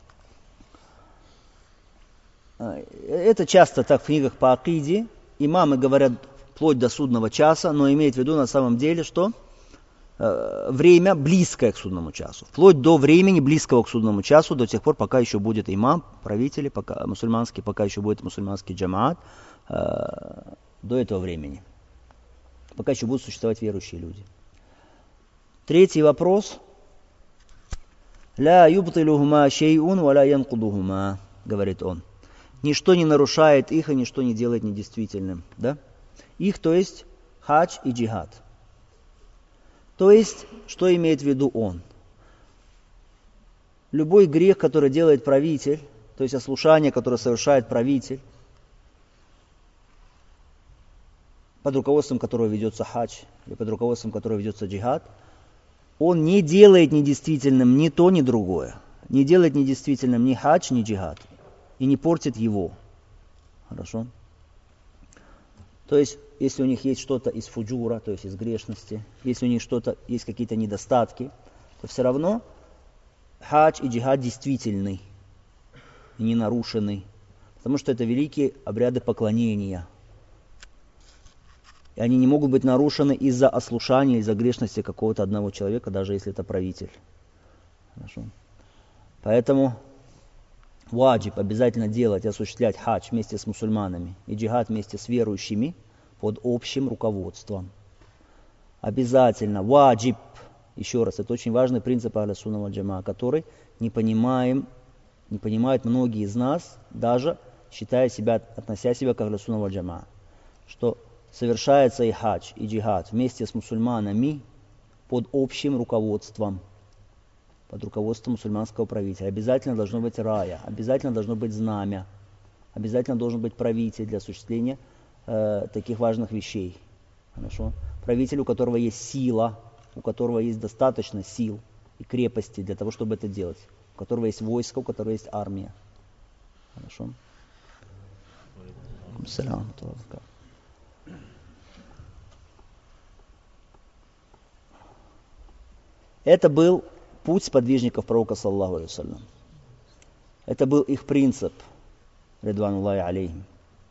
Это часто так в книгах по акиде. Имамы говорят вплоть до судного часа, но имеют в виду на самом деле, что э, время близкое к судному часу. Вплоть до времени близкого к судному часу, до тех пор, пока еще будет имам, правители, пока, мусульманский, пока еще будет мусульманский джамаат, э, до этого времени. Пока еще будут существовать верующие люди. Третий вопрос. «Ля юбтилухума шейун ва ля янкудухума», говорит он. Ничто не нарушает их, и ничто не делает недействительным. Да? Их, то есть хадж и джихад. То есть, что имеет в виду он? Любой грех, который делает правитель, то есть ослушание, которое совершает правитель, под руководством которого ведется хадж, или под руководством которого ведется джихад, он не делает недействительным ни то, ни другое. Не делает недействительным ни хадж, ни джихад. И не портит его. Хорошо? То есть, если у них есть что-то из фуджура, то есть из грешности, если у них что-то, есть какие-то недостатки, то все равно хадж и джихад действительны и не нарушены. Потому что это великие обряды поклонения. И они не могут быть нарушены из-за ослушания, из-за грешности какого-то одного человека, даже если это правитель. Хорошо? Поэтому ваджиб обязательно делать и осуществлять хадж вместе с мусульманами и джихад вместе с верующими под общим руководством. Обязательно ваджиб, еще раз, это очень важный принцип ахля-сунна валь-джамаа, который не понимаем, не понимают многие из нас, даже считая себя, относя себя к ахля-сунна валь-джамаа, что совершается и хадж, и джихад вместе с мусульманами под общим руководством. Под руководством мусульманского правителя. Обязательно должно быть рая, обязательно должно быть знамя, обязательно должен быть правитель для осуществления э, таких важных вещей. Хорошо? правитель, у которого есть сила, у которого есть достаточно сил и крепости для того, чтобы это делать, у которого есть войско, у которого есть армия. Хорошо? Это был путь сподвижников пророка, саллаллаху алейхи ва саллям. Это был их принцип, ридвануллахи алейхим.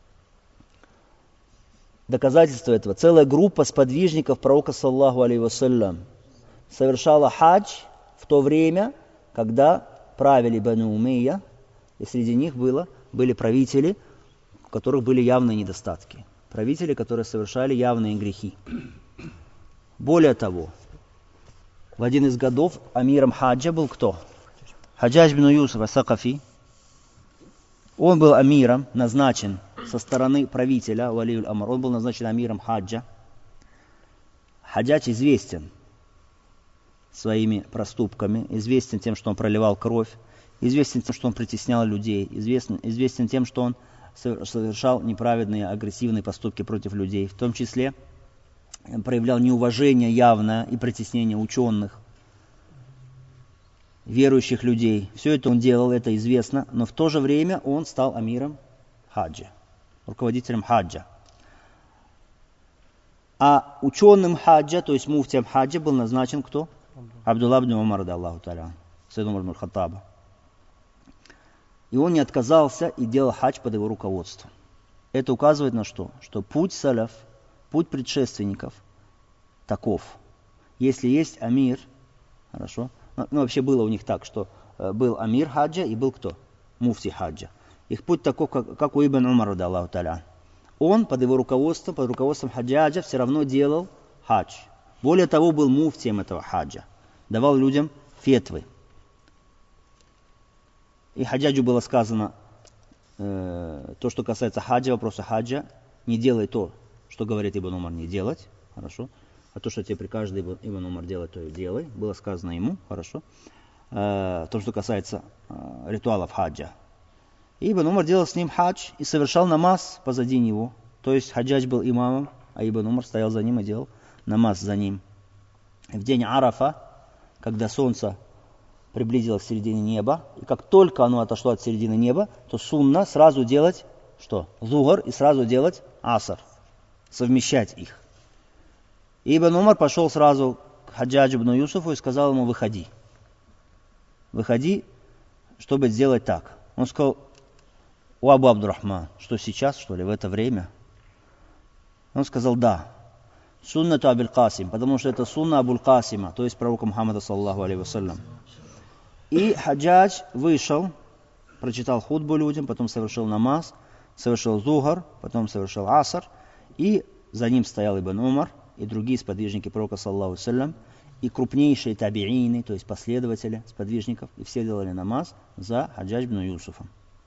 Доказательство этого. Целая группа сподвижников пророка, саллаллаху алейхи ва саллям, совершала хадж в то время, когда правили Бану Умейя, и среди них было, были правители, у которых были явные недостатки. Правители, которые совершали явные грехи. Более того, в один из годов амиром хаджа был кто? Хаджадж бин Юсуф ас-Сакафи. Он был амиром, назначен со стороны правителя, валиюль амр. Он был назначен амиром хаджа. Хаджадж известен своими проступками, известен тем, что он проливал кровь, известен тем, что он притеснял людей, известен, известен тем, что он совершал неправедные, агрессивные поступки против людей, в том числе проявлял неуважение явное и притеснение ученых, верующих людей. Все это он делал, это известно, но в то же время он стал амиром хаджа, руководителем хаджа. А ученым хаджа, то есть муфтием хаджа, был назначен кто? Абдулла ибн Умар, Аллаху та'аля, сын Умар ибн Хаттаба. И он не отказался и делал хадж под его руководством. Это указывает на что? Что путь салаф, путь предшественников таков. Если есть амир, хорошо, ну, ну вообще было у них так, что э, был амир хаджа и был кто? Муфти хаджа. Их путь такой, как, как у Ибн Умара, Аллаху та'аля. Он под его руководством, под руководством хаджаджа все равно делал хадж. Более того, был муфтием этого хаджа. Давал людям фетвы. И хаджаджу было сказано, э, то, что касается хаджа, вопроса хаджа, не делай то, что говорит Ибн Умар, не делать, хорошо. А то, что тебе прикажет Ибн Умар делать, то и делай. Было сказано ему, хорошо. Э, то, что касается э, ритуалов хаджа. И Ибн Умар делал с ним хадж и совершал намаз позади него. То есть хаджадж был имамом, а Ибн Умар стоял за ним и делал намаз за ним. И в день Арафа, когда солнце приблизилось к середине неба, и как только оно отошло от середины неба, то сунна сразу делать что? Зугар и сразу делать аср. Совмещать их. И Ибн Умар пошел сразу к Хаджаджу ибн Юсуфу и сказал ему: выходи. Выходи, чтобы сделать так. Он сказал: у Абу Абдурахман, что сейчас, что ли, в это время? Он сказал: да. Суннату Абуль Касим, потому что это сунна Абуль Касима, то есть пророка Мухаммада, саллаллаху алейхи вассалям. И Хаджадж вышел, прочитал хутбу людям, потом совершил намаз, совершил зугар, потом совершил аср, и за ним стоял Ибн Умар и другие сподвижники пророка, саллаллаху алейхи вассалям, и крупнейшие табиины, то есть последователи сподвижников, и все делали намаз за Хаджадж ибн Юсуфом.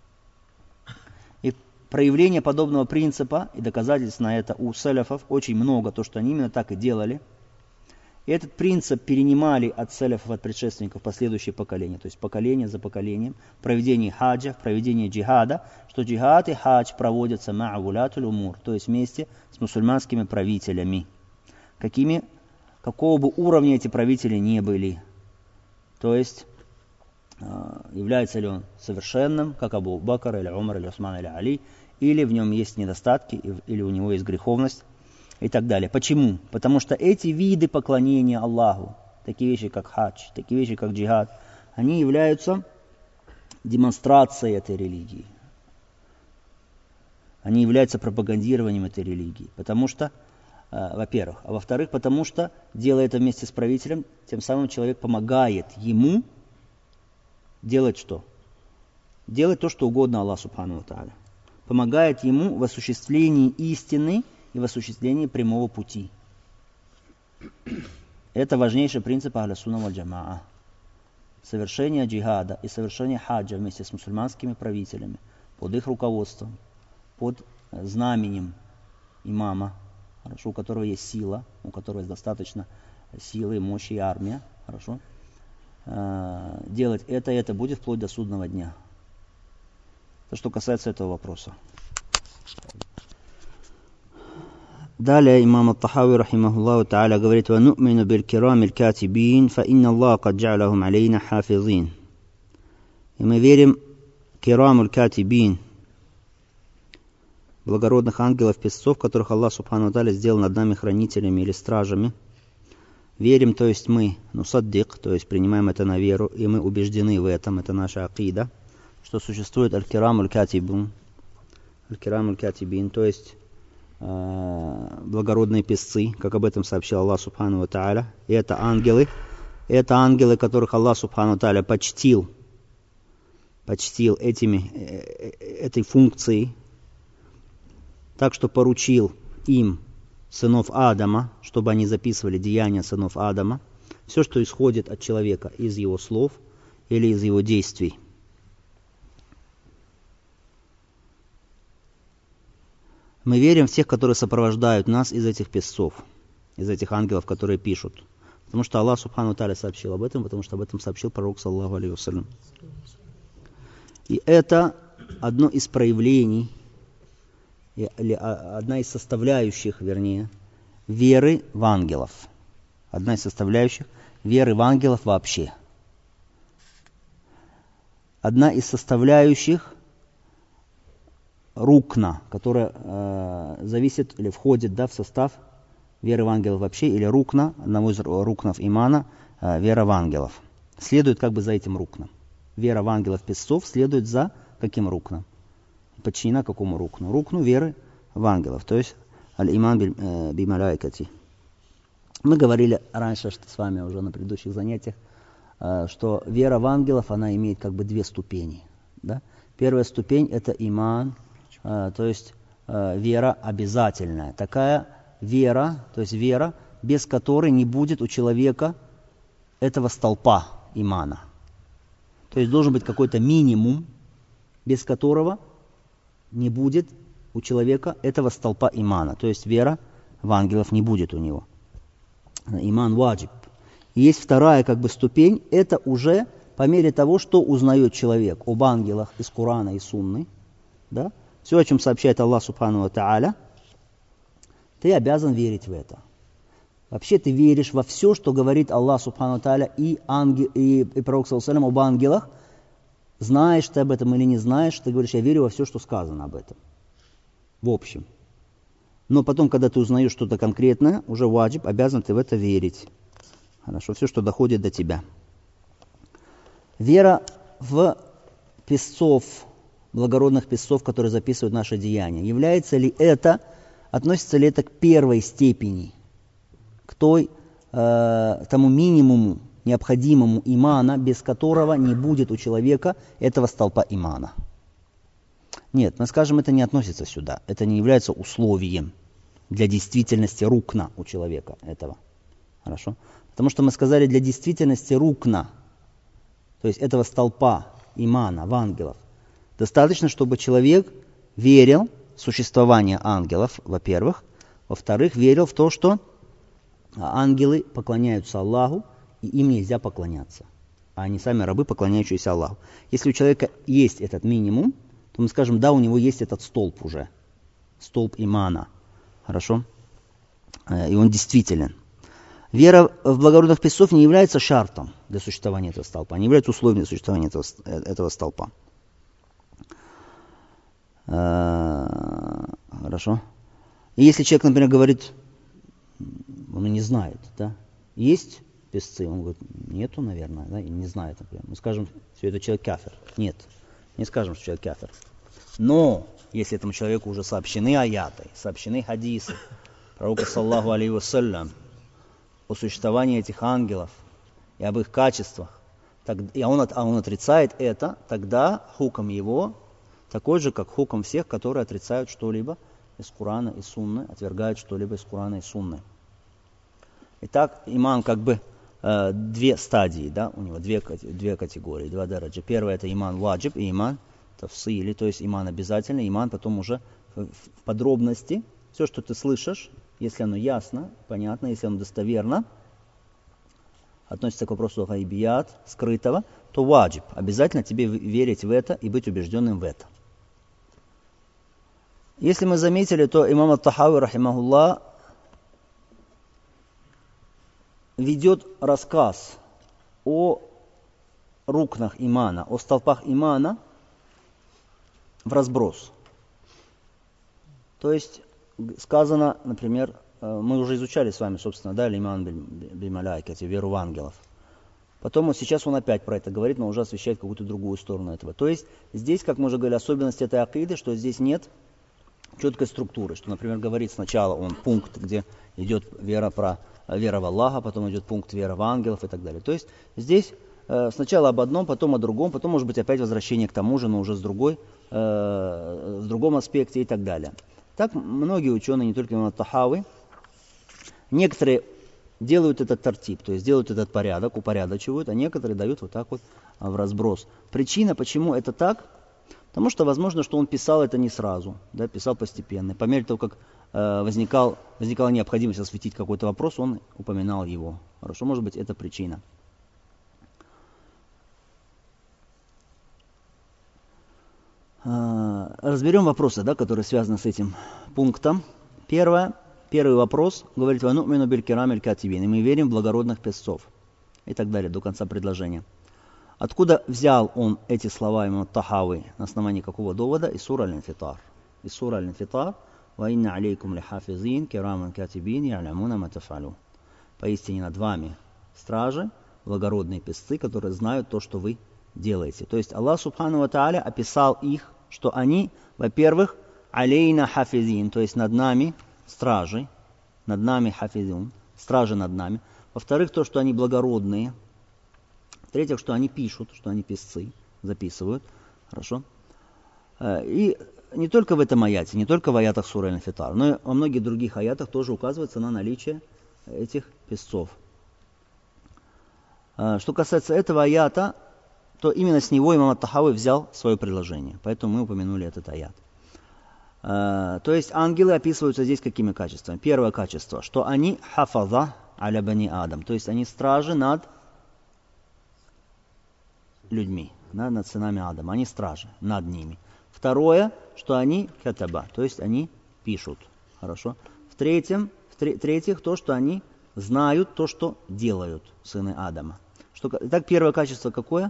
И проявление подобного принципа и доказательств на это у салафов очень много, то, что они именно так и делали. И этот принцип перенимали от салафов, от предшественников последующие поколения, то есть поколение за поколением, в проведении хаджа, в проведении джихада, что джихад и хадж проводятся ма'авулятуль умур, то есть вместе с мусульманскими правителями. Какими, какого бы уровня эти правители не были. То есть, является ли он совершенным, как Абу Бакр, или Умар, или Усман, или Али, или в нем есть недостатки, или у него есть греховность, и так далее. Почему? Потому что эти виды поклонения Аллаху, такие вещи, как хадж, такие вещи, как джихад, они являются демонстрацией этой религии. Они являются пропагандированием этой религии. Потому что, э, во-первых, а во-вторых, потому что, делая это вместе с правителем, тем самым человек помогает ему делать что? Делать то, что угодно Аллаху субхану ва тааля. Помогает ему в осуществлении истины и в осуществлении прямого пути. Это важнейший принцип Ахля Сунна валь Джамаа. Совершение джихада и совершение хаджа вместе с мусульманскими правителями, под их руководством, под знаменем имама, хорошо, у которого есть сила, у которого есть достаточно силы, мощи и армия, хорошо, делать это и это будет вплоть до судного дня. Это что касается этого вопроса. Далее имам Ат-Тахави, рахимахуллаху та'аля, говорит: «Ва ну'мину биль кирамиль катибин, фа инна Аллах кад джа'алахум алейна хафизин». И мы верим кирамуль катибин, благородных ангелов-писцов, которых Аллах субхану ва та'аля сделал над нами хранителями или стражами. Верим, то есть мы, ну саддик, то есть принимаем это на веру, и мы убеждены в этом, это наша акида, что существует аль-кирамуль катибун, аль-кирамуль катибин, то есть э, благородные писцы, как об этом сообщил Аллах субхану ва та'аля. И это ангелы, это ангелы, которых Аллах субхану ва та'аля почтил, почтил этими, э, этой функцией, так что поручил им сынов Адама, чтобы они записывали деяния сынов Адама, все, что исходит от человека из его слов или из его действий. Мы верим в тех, которые сопровождают нас из этих писцов, из этих ангелов, которые пишут. Потому что Аллах субхану ва та'аля сообщил об этом, потому что об этом сообщил пророк саллаллаху алейхи вассалям. И это одно из проявлений, или одна из составляющих, вернее, веры в ангелов. Одна из составляющих веры в ангелов вообще. Одна из составляющих рукна, которая э, зависит или входит, да, в состав веры в ангелов вообще, или рукна, одного из рукнов имана, э, вера в ангелов. Следует как бы за этим рукном. Вера в ангелов-писцов следует за каким рукном? Подчинена какому рукну? Рукну веры в ангелов, то есть аль-иман би-малайкати. Мы говорили раньше что с вами уже на предыдущих занятиях, что вера в ангелов, она имеет как бы две ступени. Да? Первая ступень это иман, то есть вера обязательная. Такая вера, то есть вера, без которой не будет у человека этого столпа имана. То есть должен быть какой-то минимум, без которого не будет у человека этого столпа имана. То есть вера в ангелов не будет у него. Иман ваджиб. И есть вторая как бы ступень, это уже по мере того, что узнает человек об ангелах из Корана и Сунны. Да? Все, о чем сообщает Аллах субхану ва та'аля, ты обязан верить в это. Вообще ты веришь во все, что говорит Аллах субхану ва та'аля и, ангел, и, и пророк саллаллаху алейхи ва саллям об ангелах. Знаешь ты об этом или не знаешь, ты говоришь, я верю во все, что сказано об этом. В общем. Но потом, когда ты узнаешь что-то конкретное, уже ваджиб, обязан ты в это верить. Хорошо, все, что доходит до тебя. Вера в писцов, благородных писцов, которые записывают наши деяния. Является ли это, относится ли это к первой степени, к той, э, тому минимуму, необходимому имана, без которого не будет у человека этого столпа имана? Нет, мы скажем, это не относится сюда. Это не является условием для действительности рукна у человека этого. Хорошо? Потому что мы сказали, для действительности рукна, то есть этого столпа имана в ангелов, достаточно, чтобы человек верил в существование ангелов, во-первых. Во-вторых, верил в то, что ангелы поклоняются Аллаху, и им нельзя поклоняться. А они сами рабы, поклоняющиеся Аллаху. Если у человека есть этот минимум, то мы скажем, да, у него есть этот столб уже. Столб имана. Хорошо? И он действителен. Вера в благородных писцов не является шартом для существования этого столпа, не является условием для существования этого, этого столпа. Хорошо? И если человек, например, говорит, он не знает, да, есть писцы, он говорит, нету, наверное, да, и не знает, например. Мы скажем, все это человек кафир. Нет, не скажем, что человек кафир. Но, если этому человеку уже сообщены аяты, сообщены хадисы пророка саллаллаху алейхи вассалям о существовании этих ангелов и об их качествах, так, и он, а он отрицает это, тогда хукм его такой же, как хукм всех, которые отрицают что-либо из Корана и Сунны, отвергают что-либо из Корана и Сунны. Итак, иман как бы э, две стадии, да, у него две, две категории, два дараджа. Первое это иман ваджиб и иман тафсили, то есть иман обязательный, иман потом уже в, в подробности. Все, что ты слышишь, если оно ясно, понятно, если оно достоверно, относится к вопросу гайбият, скрытого, то ваджиб. Обязательно тебе верить в это и быть убежденным в это. Если мы заметили, то имам ат-Тахави, рахимахуллах, ведет рассказ о рукнах имана, о столпах имана в разброс. То есть сказано, например, мы уже изучали с вами, собственно, да, иман биль-маляйкати, веру в ангелов. Потом вот сейчас он опять про это говорит, но уже освещает какую-то другую сторону этого. То есть здесь, как мы уже говорили, особенность этой акиды, что здесь нет четкой структуры, что, например, говорит сначала он пункт, где идет вера, про, вера в Аллаха, потом идет пункт вера в ангелов и так далее. То есть здесь э, сначала об одном, потом о другом, потом может быть опять возвращение к тому же, но уже с другой, э, в другом аспекте и так далее. Так многие ученые, не только имам ат-Тахави, некоторые делают этот тартиб, то есть делают этот порядок, упорядочивают, а некоторые дают вот так вот в разброс. Причина, почему это так? Потому что возможно, что он писал это не сразу, да, писал постепенно. По мере того, как э, возникал, возникала необходимость осветить какой-то вопрос, он упоминал его. Хорошо, может быть, это причина. Э, разберем вопросы, да, которые связаны с этим пунктом. Первое. Первый вопрос говорит: «Вану'мину биль-кирамиль катибин», и мы верим в благородных писцов. И так далее, до конца предложения. Откуда взял он эти слова имам ат-Тахави? На основании какого довода? Из сура Аль-Инфитар. Из сура Аль-Инфитар: «Ва инна алейкум лихафизин кираман катибин я'ламуна ма таф'алун». Поистине над вами стражи, благородные писцы, которые знают то, что вы делаете. То есть Аллах Субхану ва Тааля описал их, что они, во-первых, алейна хафизин, то есть над нами стражи, над нами хафизун, стражи над нами. Во-вторых, то, что они благородные. В-третьих, что они пишут, что они писцы, записывают. Хорошо. И не только в этом аяте, не только в аятах суры Аль-Инфитар, но и во многих других аятах тоже указывается на наличие этих писцов. Что касается этого аята, то именно с него имам ат-Тахави взял свое предложение. Поэтому мы упомянули этот аят. То есть ангелы описываются здесь какими качествами? Первое качество, что они хафаза аля бани Адам, то есть они стражи над людьми, да, над сынами Адама, они стражи над ними. Второе, что они катаба, то есть они пишут. Хорошо. В-третьем, в-третьих, то, что они знают то, что делают сыны Адама. Что, итак, первое качество какое?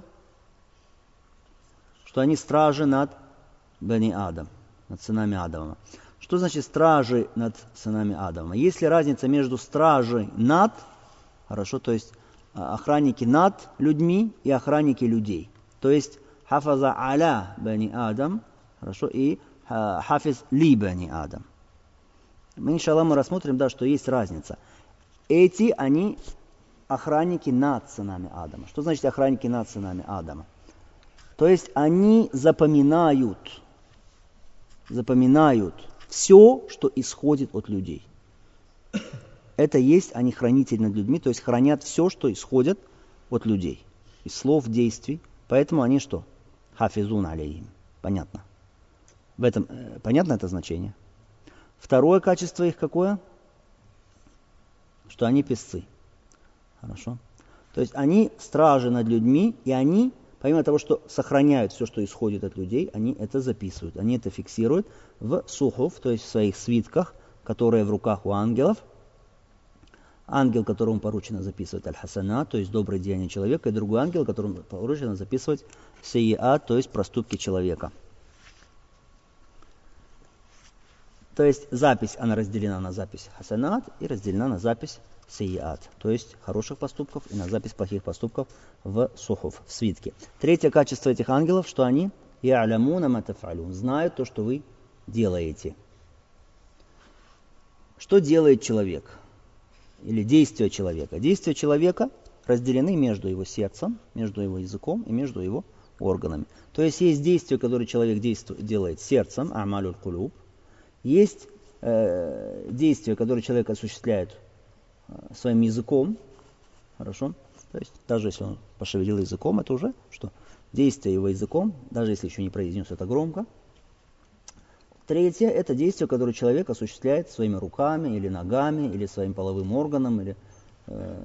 Что они стражи над бани Адам, над сынами Адама. Что значит стражи над сынами Адама? Есть ли разница между стражей над, хорошо, то есть охранники над людьми и охранники людей? То есть хафаза аля бани Адам, хорошо, и хафиз ли бани Адам. Мы, иншаллах, мы рассмотрим, да, что есть разница. Эти, они охранники над сынами Адама. Что значит охранники над сынами Адама? То есть они запоминают, запоминают все, что исходит от людей. Это есть они хранители над людьми, то есть хранят все, что исходит от людей. Из слов, действий. Поэтому они что? Хафизун алейхим. Понятно. В этом, э, понятно это значение? Второе качество их какое? Что они писцы. Хорошо. То есть они стражи над людьми, и они, помимо того, что сохраняют все, что исходит от людей, они это записывают, они это фиксируют в сухуф, то есть в своих свитках, которые в руках у ангелов. Ангел, которому поручено записывать аль-хасана, то есть добрые деяния человека, и другой ангел, которому поручено записывать сейиат, то есть проступки человека. То есть запись, она разделена на запись хасанат и разделена на запись сейиат, то есть хороших поступков и на запись плохих поступков в сухуф, в свитке. Третье качество этих ангелов, что они я'ламуна ма таф'алун, знают то, что вы делаете. Что делает человек? Или действия человека? Действия человека разделены между его сердцем, между его языком и между его органами. То есть есть действия, которые человек действует, делает сердцем, амалюль кулуб. Есть э, действия, которые человек осуществляет э, своим языком. Хорошо? То есть даже если он пошевелил языком, это уже что? Действие его языком, даже если еще не произнес это громко. Третье – это действие, которое человек осуществляет своими руками или ногами, или своим половым органом, или э,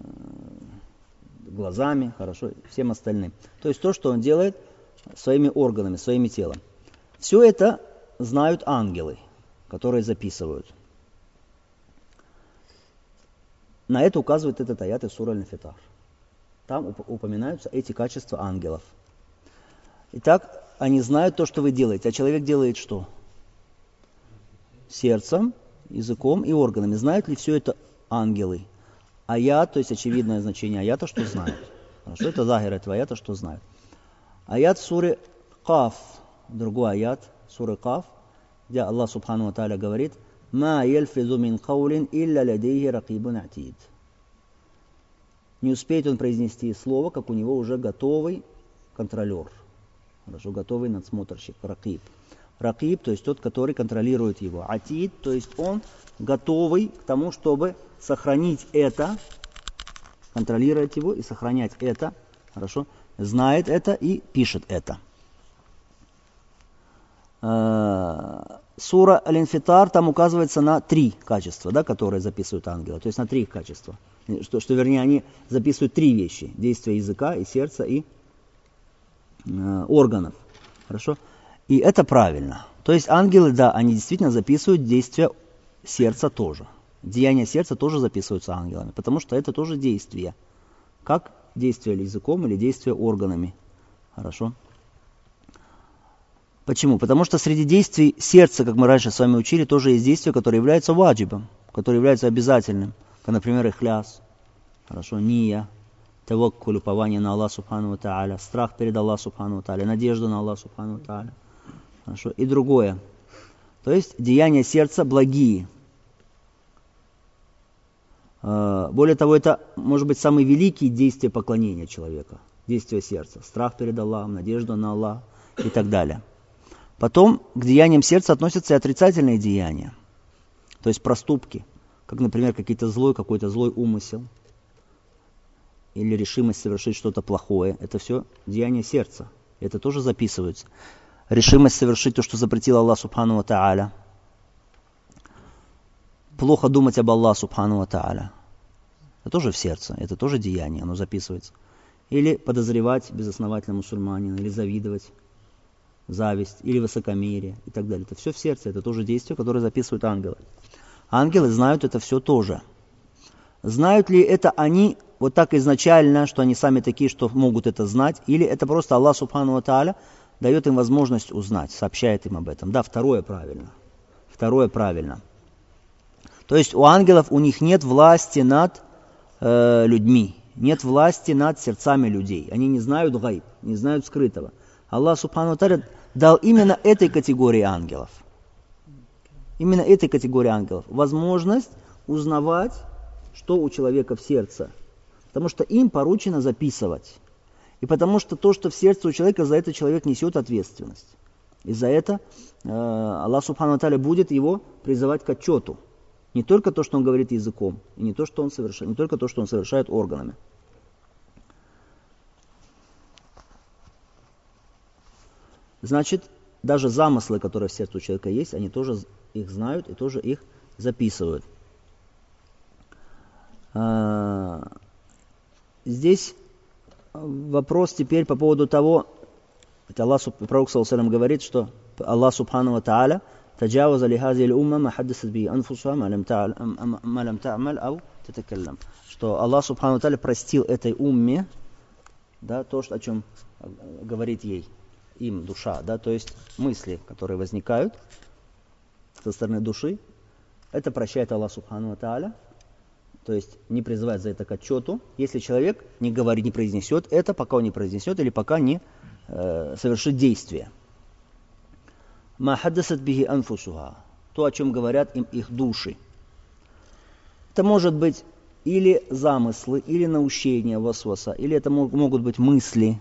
глазами, хорошо, всем остальным. То есть то, что он делает своими органами, своими телом. Все это знают ангелы, которые записывают. На это указывает этот аят из суры Аль-Инфитар. Там упоминаются эти качества ангелов. Итак, они знают то, что вы делаете. А человек делает что? Сердцем, языком и органами. Знают ли все это ангелы? Аят, то есть очевидное значение аята, что знают. Хорошо, это захир этого аята, что знают. Аят суры Каф, другой аят суры Каф, где Аллах Субхану ва Тааля говорит: «Ма яльфизу мин каулин илля ладейхи ракибун атид». Не успеет он произнести слово, как у него уже готовый контролер. Хорошо, готовый надсмотрщик, ракиб. Ракиб, то есть тот, который контролирует его. Атид, то есть он готовый к тому, чтобы сохранить это, контролировать его и сохранять это. Хорошо, знает это и пишет это. Сура Аль-Инфитар, там указывается на три качества, да, которые записывают ангелы. То есть на три качества. Что, что вернее, они записывают три вещи. Действия языка и сердца и э, органов. Хорошо? И это правильно. То есть ангелы, да, они действительно записывают действия сердца тоже. Деяния сердца тоже записываются ангелами. Потому что это тоже действие. Как действие языком или действие органами. Хорошо? Почему? Потому что среди действий сердца, как мы раньше с вами учили, тоже есть действия, которые являются ваджибом, которые являются обязательным. Как, например, ихляс, хорошо, ния, таваккуль, упование на Аллах Субхану ва Тааля, страх перед Аллахом Субхану ва Тааля, надежда на Аллах Субхану ва Тааля, хорошо, и другое. То есть деяния сердца благие. Более того, это может быть самые великие действия поклонения человека, действия сердца, страх перед Аллахом, надежда на Аллаха и так далее. Потом к деяниям сердца относятся и отрицательные деяния, то есть проступки, как, например, какие-то злой, какой-то злой умысел или решимость совершить что-то плохое. Это все деяния сердца, это тоже записывается. Решимость совершить то, что запретил Аллах Субхану ва Тааля. Плохо думать об Аллахе Субхану ва Тааля. Это тоже в сердце, это тоже деяние, оно записывается. Или подозревать безосновательно мусульманина, или завидовать. Зависть или высокомерие и так далее. Это все в сердце, это тоже действие, которое записывают ангелы. Ангелы знают это все тоже. Знают ли это они вот так изначально, что они сами такие, что могут это знать, или это просто Аллах Субхану ва Тааля дает им возможность узнать, сообщает им об этом. Да, второе правильно. Второе правильно. То есть у ангелов у них нет власти над э, людьми, нет власти над сердцами людей. Они не знают гайб, не знают скрытого. Аллах Субхану ва Тааля дал именно этой категории ангелов. Именно этой категории ангелов. Возможность узнавать, что у человека в сердце. Потому что им поручено записывать. И потому что то, что в сердце у человека, за это человек несет ответственность. И за это э, Аллах Субхану ва Тааля будет его призывать к отчету. Не только то, что он говорит языком, и не, то, что он совершает, не только то, что он совершает органами. Значит, даже замыслы, которые в сердце у человека есть, они тоже их знают и тоже их записывают. Здесь вопрос теперь по поводу того, Аллах, пророк саллаллаху алейхи ва саллям говорит, что Аллах Субхану ва Тааля таджаваза ли хази л-умма ма хаддасат би анфусуха ма лам та'маль ау татакаллам. Что Аллах Субхану ва Тааля простил этой умме, да, то, о чем говорит ей им душа, да, то есть мысли, которые возникают со стороны души, это прощает Аллах Субхану ва Тааля, то есть не призывает за это к отчету, если человек не говорит, не произнесет это, пока он не произнесет или пока не э, совершит действие. Ма хаддасат бихи анфусуха, то, о чем говорят им их души. Это может быть или замыслы, или наущение васваса, или это могут быть мысли.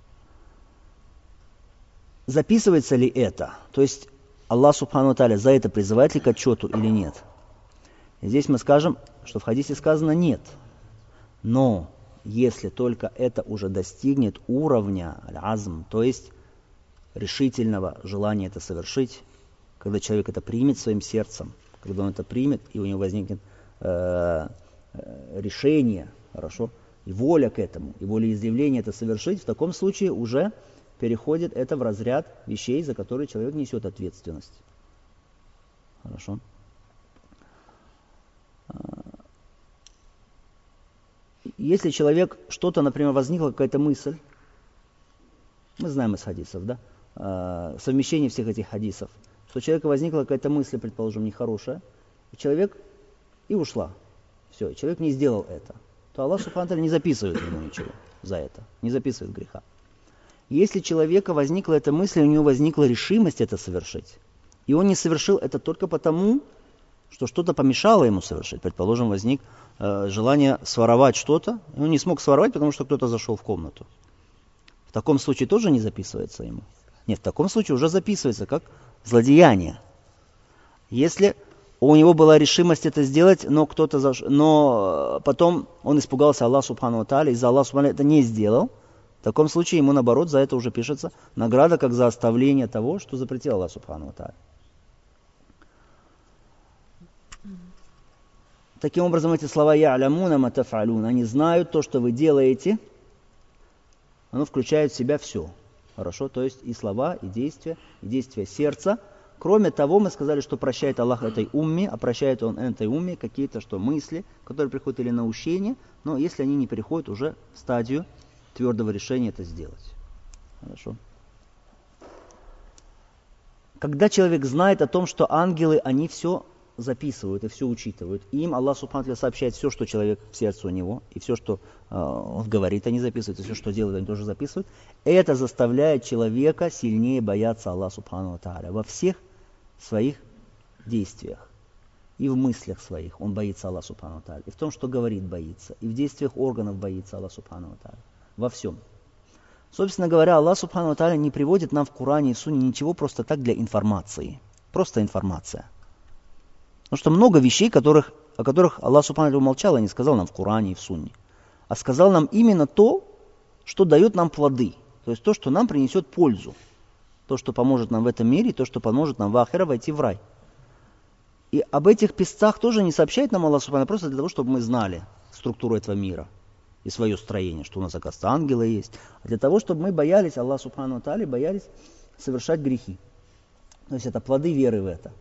Записывается ли это? То есть Аллах Субхану ва Тааля за это призывает ли к отчету или нет? И здесь мы скажем, что в хадисе сказано нет. Но если только это уже достигнет уровня аль-азм, то есть решительного желания это совершить, когда человек это примет своим сердцем, когда он это примет, и у него возникнет э, э, решение, хорошо, и воля к этому, и волеизъявление это совершить, в таком случае уже переходит это в разряд вещей, за которые человек несет ответственность. Хорошо. Если человек, что-то, например, возникла какая-то мысль, мы знаем из хадисов, да, совмещение всех этих хадисов, что у человека возникла какая-то мысль, предположим, нехорошая, и человек и ушла. Все, человек не сделал это. То Аллах Субхану ва Тааля не записывает ему ничего за это, не записывает греха. Если у человека возникла эта мысль, у него возникла решимость это совершить, и он не совершил это только потому, что что-то помешало ему совершить. Предположим, возник э, желание своровать что-то, и он не смог своровать, потому что кто-то зашел в комнату. В таком случае тоже не записывается ему. Нет, в таком случае уже записывается как злодеяние. Если у него была решимость это сделать, но кто-то заш... но потом он испугался Аллаха Субхану ва Тааля, из-за Аллаха Субхану ва Тааля это не сделал, в таком случае ему, наоборот, за это уже пишется награда, как за оставление того, что запретил Аллах Субхану ва Тааля. Таким образом, эти слова «я'лямуна ма таф'алун», они знают то, что вы делаете, оно включает в себя все. Хорошо? То есть и слова, и действия, и действия сердца. Кроме того, мы сказали, что прощает Аллах этой умме, а прощает Он этой умме какие-то что мысли, которые приходят или наущения, но если они не переходят уже в стадию твердого решения это сделать. Хорошо? Когда человек знает о том, что ангелы, они все записывают и все учитывают. И им Аллах Субхану ва Тааля сообщает все, что человек в сердце у него, и все, что э, он говорит, они записывают, и все, что делают, они тоже записывают. Это заставляет человека сильнее бояться Аллаха Субхану ва Тааля во всех своих действиях. И в мыслях своих он боится Аллаха Субхану ва Тааля. И в том, что говорит, боится. И в действиях органов боится Аллаха Субхану ва Тааля. Во всем. Собственно говоря, Аллах Субхану ва Тааля не приводит нам в Коране и в Сунне ничего просто так для информации. Просто информация. Потому что много вещей, которых, о которых Аллах Субхану ва Тааля умолчал, и не сказал нам в Коране и в Сунне. А сказал нам именно то, что дает нам плоды. То есть то, что нам принесет пользу. То, что поможет нам в этом мире, и то, что поможет нам в ахира войти в рай. И об этих писцах тоже не сообщает нам Аллах Субхану ва Тааля, просто для того, чтобы мы знали структуру этого мира и свое строение, что у нас, оказывается, ангелы есть. А для того, чтобы мы боялись Аллаха Субхану ва Тааля, боялись совершать грехи. То есть это плоды веры в это.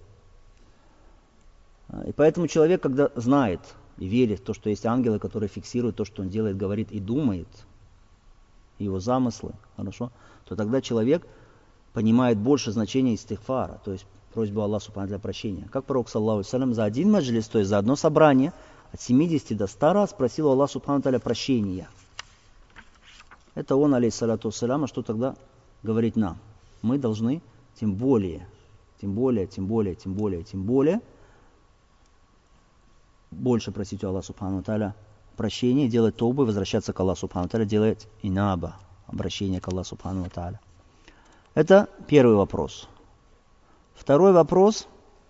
И поэтому человек, когда знает и верит в то, что есть ангелы, которые фиксируют то, что он делает, говорит и думает, его замыслы, хорошо, то тогда человек понимает больше значения истигфара, то есть просьбу Аллаха Субхану ва Тааля прощения. Как пророк, саллаллаху алейхи ва саллям, за один маджлис, то есть за одно собрание, от семидесяти до ста раз просил Аллаха Субхану ва Тааля прощения. Это он, алейхиссалату вассалям, а что тогда говорить нам? Мы должны тем более, тем более, тем более, тем более, тем более, больше просить у Аллаха Субхану ва Тааля прощения, делать таубу, возвращаться к Аллаху Субхану ва Тааля, делать инаба, обращение к Аллаху Субхану ва Тааля. Это первый вопрос. Второй вопрос.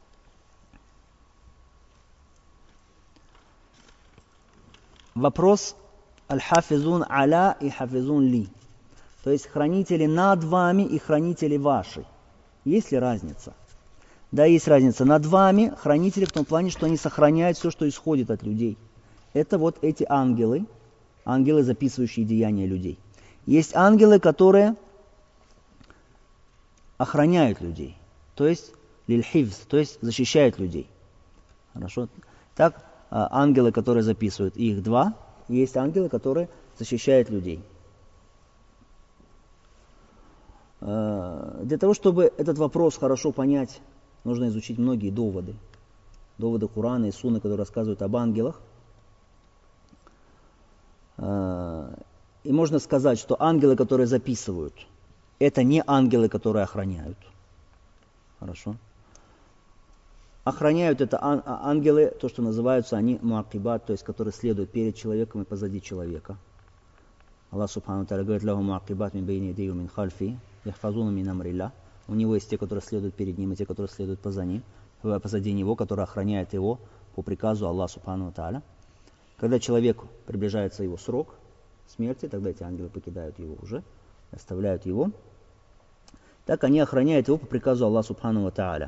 Вопрос аль-хафизун аля и хафизун ли. То есть хранители над вами и хранители ваши. Есть ли разница? Да, есть разница. Над вами хранители в том плане, что они сохраняют все, что исходит от людей. Это вот эти ангелы, ангелы, записывающие деяния людей. Есть ангелы, которые охраняют людей, то есть лиль-хивз, то есть защищают людей. Хорошо? Так, ангелы, которые записывают, их два, и есть ангелы, которые защищают людей. Для того, чтобы этот вопрос хорошо понять, нужно изучить многие доводы. Доводы Корана и Сунны, которые рассказывают об ангелах. И можно сказать, что ангелы, которые записывают, это не ангелы, которые охраняют. Хорошо? Охраняют это ангелы, то, что называются они муакибат, то есть которые следуют перед человеком и позади человека. Аллах Субхану ва Тааля говорит: «Лаху муакибат мин байни ядейхи ва мин хальфи, яхфазуна мин амрилля». У него есть те, которые следуют перед ним, и те, которые следуют позади, позади него, которые охраняют его по приказу Аллаха Субхану ва Тааля. Когда человеку приближается его срок смерти, тогда эти ангелы покидают его уже, оставляют его. Так они охраняют его по приказу Аллаха Субхану ва Тааля.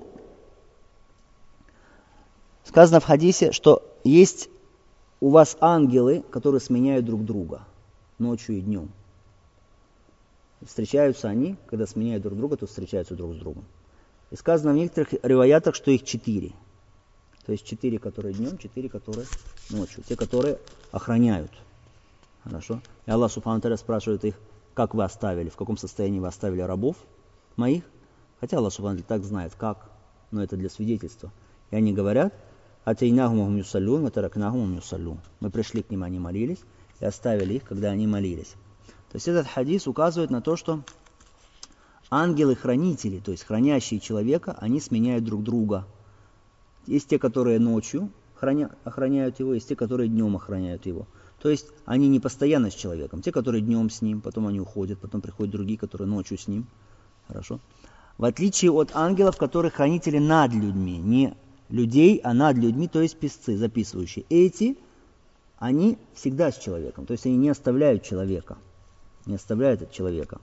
Сказано в хадисе, что есть у вас ангелы, которые сменяют друг друга ночью и днем. встречаются они, когда сменяют друг друга, то встречаются друг с другом. И сказано в некоторых риваятах, что их четыре. То есть четыре, которые днем, четыре, которые ночью. Те, которые охраняют. Хорошо? И Аллах Субхану Тааля спрашивает их, как вы оставили, в каком состоянии вы оставили рабов моих. Хотя Аллах Субхану Тааля так знает, как, но это для свидетельства. И они говорят, «Атейнахум юсаллюн, ватаракнахум юсаллюн». Мы пришли к ним, они молились, и оставили их, когда они молились. То есть этот хадис указывает на то, что ангелы-хранители, то есть хранящие человека, они сменяют друг друга. Есть те, которые ночью храня, охраняют его, есть те, которые днем охраняют его. То есть они не постоянно с человеком. Те, которые днем с ним, потом они уходят, потом приходят другие, которые ночью с ним. Хорошо? В отличие от ангелов, которые хранители над людьми, не людей, а над людьми, то есть писцы, записывающие. Эти, они всегда с человеком, то есть они не оставляют человека, не оставляют от человека.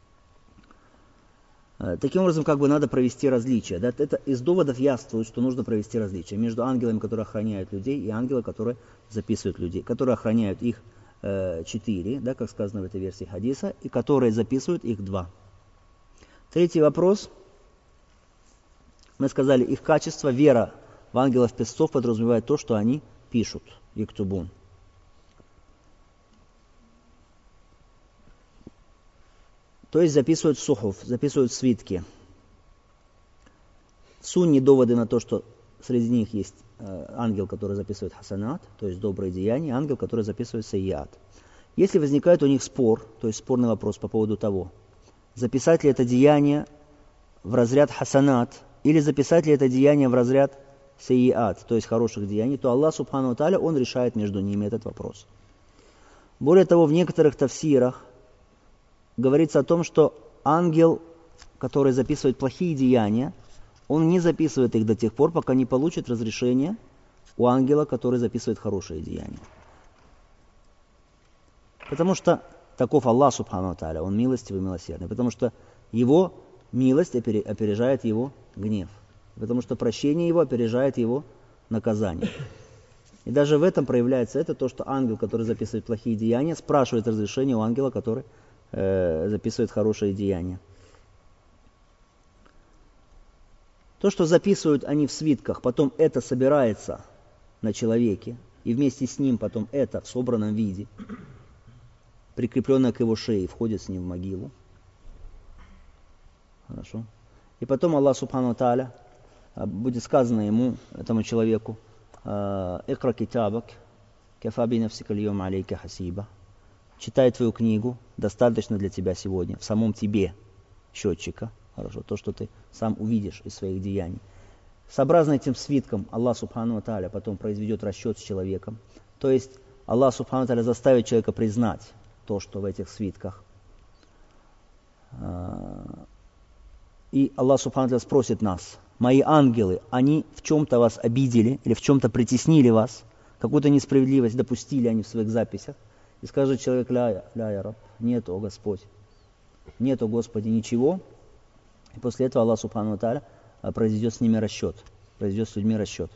Таким образом, как бы надо провести различие. Да? Это из доводов явствует, что нужно провести различие между ангелами, которые охраняют людей, и ангелами, которые записывают людей, которые охраняют их э, четыре, да, как сказано в этой версии хадиса, и которые записывают их два. Третий вопрос. Мы сказали, их качество, вера в ангелов-писцов подразумевает то, что они пишут, иктубун. То есть записывают сухуф, записывают свитки. Сунни доводы на то, что среди них есть э, ангел, который записывает хасанат, то есть добрые деяния, ангел, который записывает сайят. Если возникает у них спор, то есть спорный вопрос по поводу того, записать ли это деяние в разряд хасанат, или записать ли это деяние в разряд сайят, то есть хороших деяний, то Аллах Субхану ва Тааля, Он решает между ними этот вопрос. Более того, в некоторых тафсирах говорится о том, что ангел, который записывает плохие деяния, он не записывает их до тех пор, пока не получит разрешение у ангела, который записывает хорошие деяния. Потому что таков Аллах Субхану ва Тааля, Он милостивый и милосердный, потому что Его милость опережает Его гнев, потому что прощение Его опережает Его наказание. И даже в этом проявляется это, то, что ангел, который записывает плохие деяния, спрашивает разрешение у ангела, который э, записывает хорошие деяния. То, что записывают они в свитках, потом это собирается на человеке, и вместе с ним потом это в собранном виде, прикрепленное к его шее, входит с ним в могилу. Хорошо. И потом Аллах Субхану ва Тааля, будет сказано ему, этому человеку, «Икра китабак, кафа би нафсика аль-йома алейка хасиба». Читай твою книгу, достаточно для тебя сегодня, в самом тебе счетчика. Хорошо, то, что ты сам увидишь из своих деяний. Сообразно этим свиткам Аллах Субхану ва Тааля потом произведет расчет с человеком. То есть Аллах Субхану ва Тааля заставит человека признать то, что в этих свитках. И Аллах Субхану ва Тааля спросит нас: мои ангелы, они в чем-то вас обидели или в чем-то притеснили вас, какую-то несправедливость допустили они в своих записях? И скажет человек: ля, ля я раб, нет, о Господь, нет, о Господи, ничего. И после этого Аллах Субхану ва Тааля произведет с ними расчет, произведет с людьми расчет.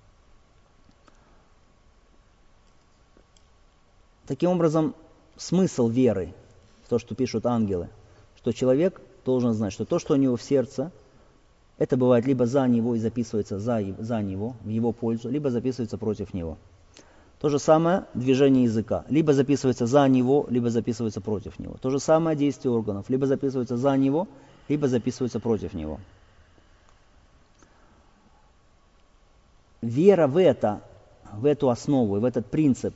Таким образом, смысл веры в то, что пишут ангелы, что человек должен знать, что то, что у него в сердце, это бывает либо за него и записывается за, за него, в его пользу, либо записывается против него. То же самое движение языка. Либо записывается за него, либо записывается против него. То же самое действие органов. Либо записывается за него, либо записывается против него. Вера в это, в эту основу, в этот принцип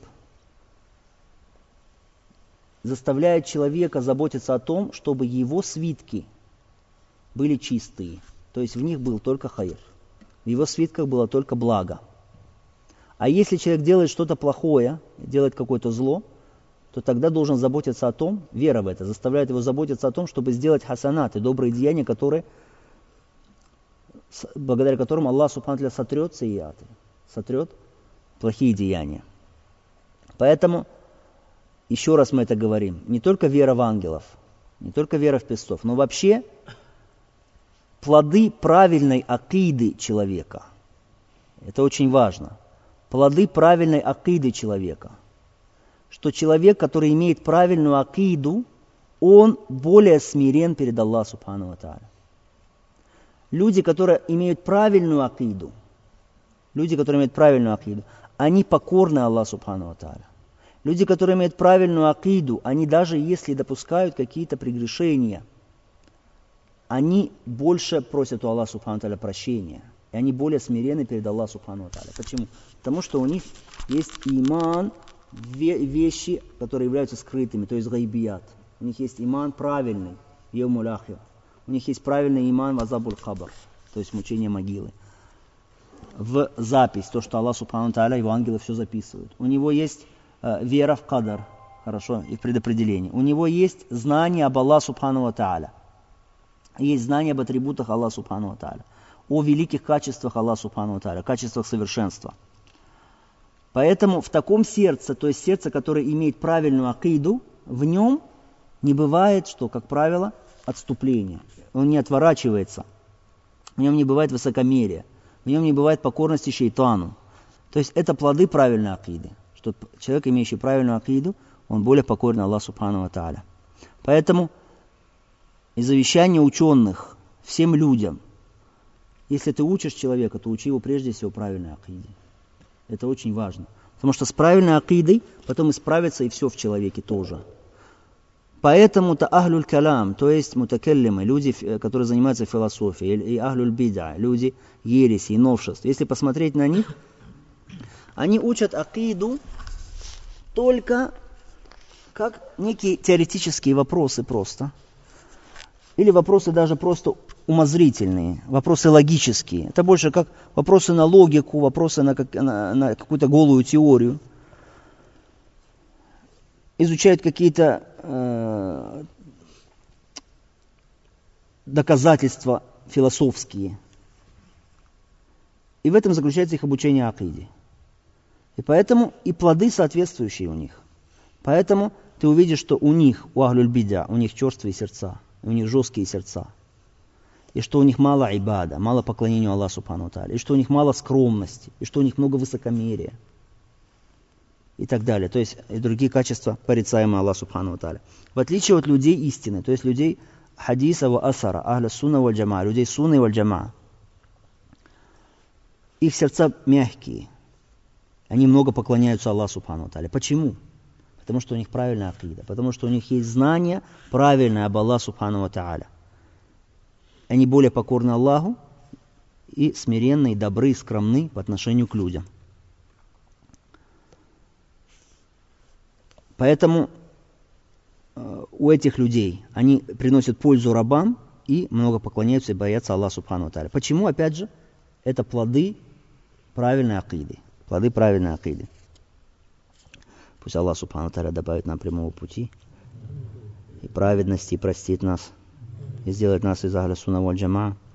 заставляет человека заботиться о том, чтобы его свитки были чистые. То есть в них был только хайр. В его свитках было только благо. А если человек делает что-то плохое, делает какое-то зло, то тогда должен заботиться о том, вера в это заставляет его заботиться о том, чтобы сделать хасанаты, добрые деяния, которые, благодаря которым Аллах Субхану ва Тааля сотрет сайяты, сотрет плохие деяния. Поэтому, еще раз мы это говорим, не только вера в ангелов, не только вера в писцов, но вообще плоды правильной акиды человека. Это очень важно. Плоды правильной акиды человека. Что человек, который имеет правильную акиду, он более смирен перед Аллахом Субхану ва Тааля. Люди, которые имеют правильную акиду, люди, которые имеют правильную акиду, они покорны Аллаху Субхану ва Тааля. Люди, которые имеют правильную акиду, они даже если допускают какие-то прегрешения, они больше просят у Аллаха Субхану ва Тааля прощения. И они более смирены перед Аллахом Субхану ва Тааля. Почему? Потому что у них есть иман, вещи, которые являются скрытыми, то есть гайбият. У них есть иман правильный, йаумуль ахир. У них есть правильный иман в азабуль кабр, то есть мучение могилы. В запись, то, что Аллах Субхану ва Тааля, его ангелы все записывают. У него есть э, вера в кадар, хорошо, и в предопределение. У него есть знание об Аллахе Субхану ва Тааля. Есть знание об атрибутах Аллаха Субхану ва Тааля. О великих качествах Аллаха Субхану ва Тааля, качествах совершенства. Поэтому в таком сердце, то есть сердце, которое имеет правильную акиду, в нем не бывает, что, как правило, отступление. Он не отворачивается. В нем не бывает высокомерия. В нем не бывает покорности шейтану. То есть это плоды правильной акиды. Что человек, имеющий правильную акиду, он более покорен Аллаху Субхану ва Тааля. Поэтому из завещания ученых всем людям, если ты учишь человека, то учи его прежде всего правильной акиде. Это очень важно. Потому что с правильной акидой потом исправится и все в человеке тоже. Поэтому-то ахлюль калам, то есть мутакаллимы, люди, которые занимаются философией, и ахлюль бида, люди ереси и новшеств. Если посмотреть на них, они учат акиду только как некие теоретические вопросы просто. Или вопросы даже просто умозрительные, вопросы логические. Это больше как вопросы на логику, вопросы на, как, на, на какую-то голую теорию. Изучают какие-то э, доказательства философские. И в этом заключается их обучение акиде. И поэтому и плоды соответствующие у них. Поэтому ты увидишь, что у них, у ахлюль бид'a, у них черствые сердца, у них жесткие сердца. И что у них мало ибада, мало поклонения Аллаху Субхану ва Тааля, и что у них мало скромности, и что у них много высокомерия. И так далее. То есть и другие качества, порицаемые Аллаху Субхану ва Тааля. В отличие от людей истины, то есть людей хадиса ва асара, ахля сунна валь джамаа, людей сунны валь джамаа. Их сердца мягкие. Они много поклоняются Аллаху Субхану ва Тааля. Почему? Потому что у них правильная акида. Потому что у них есть знание правильное об Аллаху Субхану ва Тааля. Они более покорны Аллаху и смиренны, и добры, и скромны по отношению к людям. Поэтому э, у этих людей они приносят пользу рабам и много поклоняются и боятся Аллаха Субхану ва Тааля. Почему? Опять же, это плоды правильной акиды. Плоды правильной акиды. Пусть Аллах Субхану ва Тааля добавит нам прямого пути и праведности, и простит нас, и сделает нас из ахля сунна валь джамаа.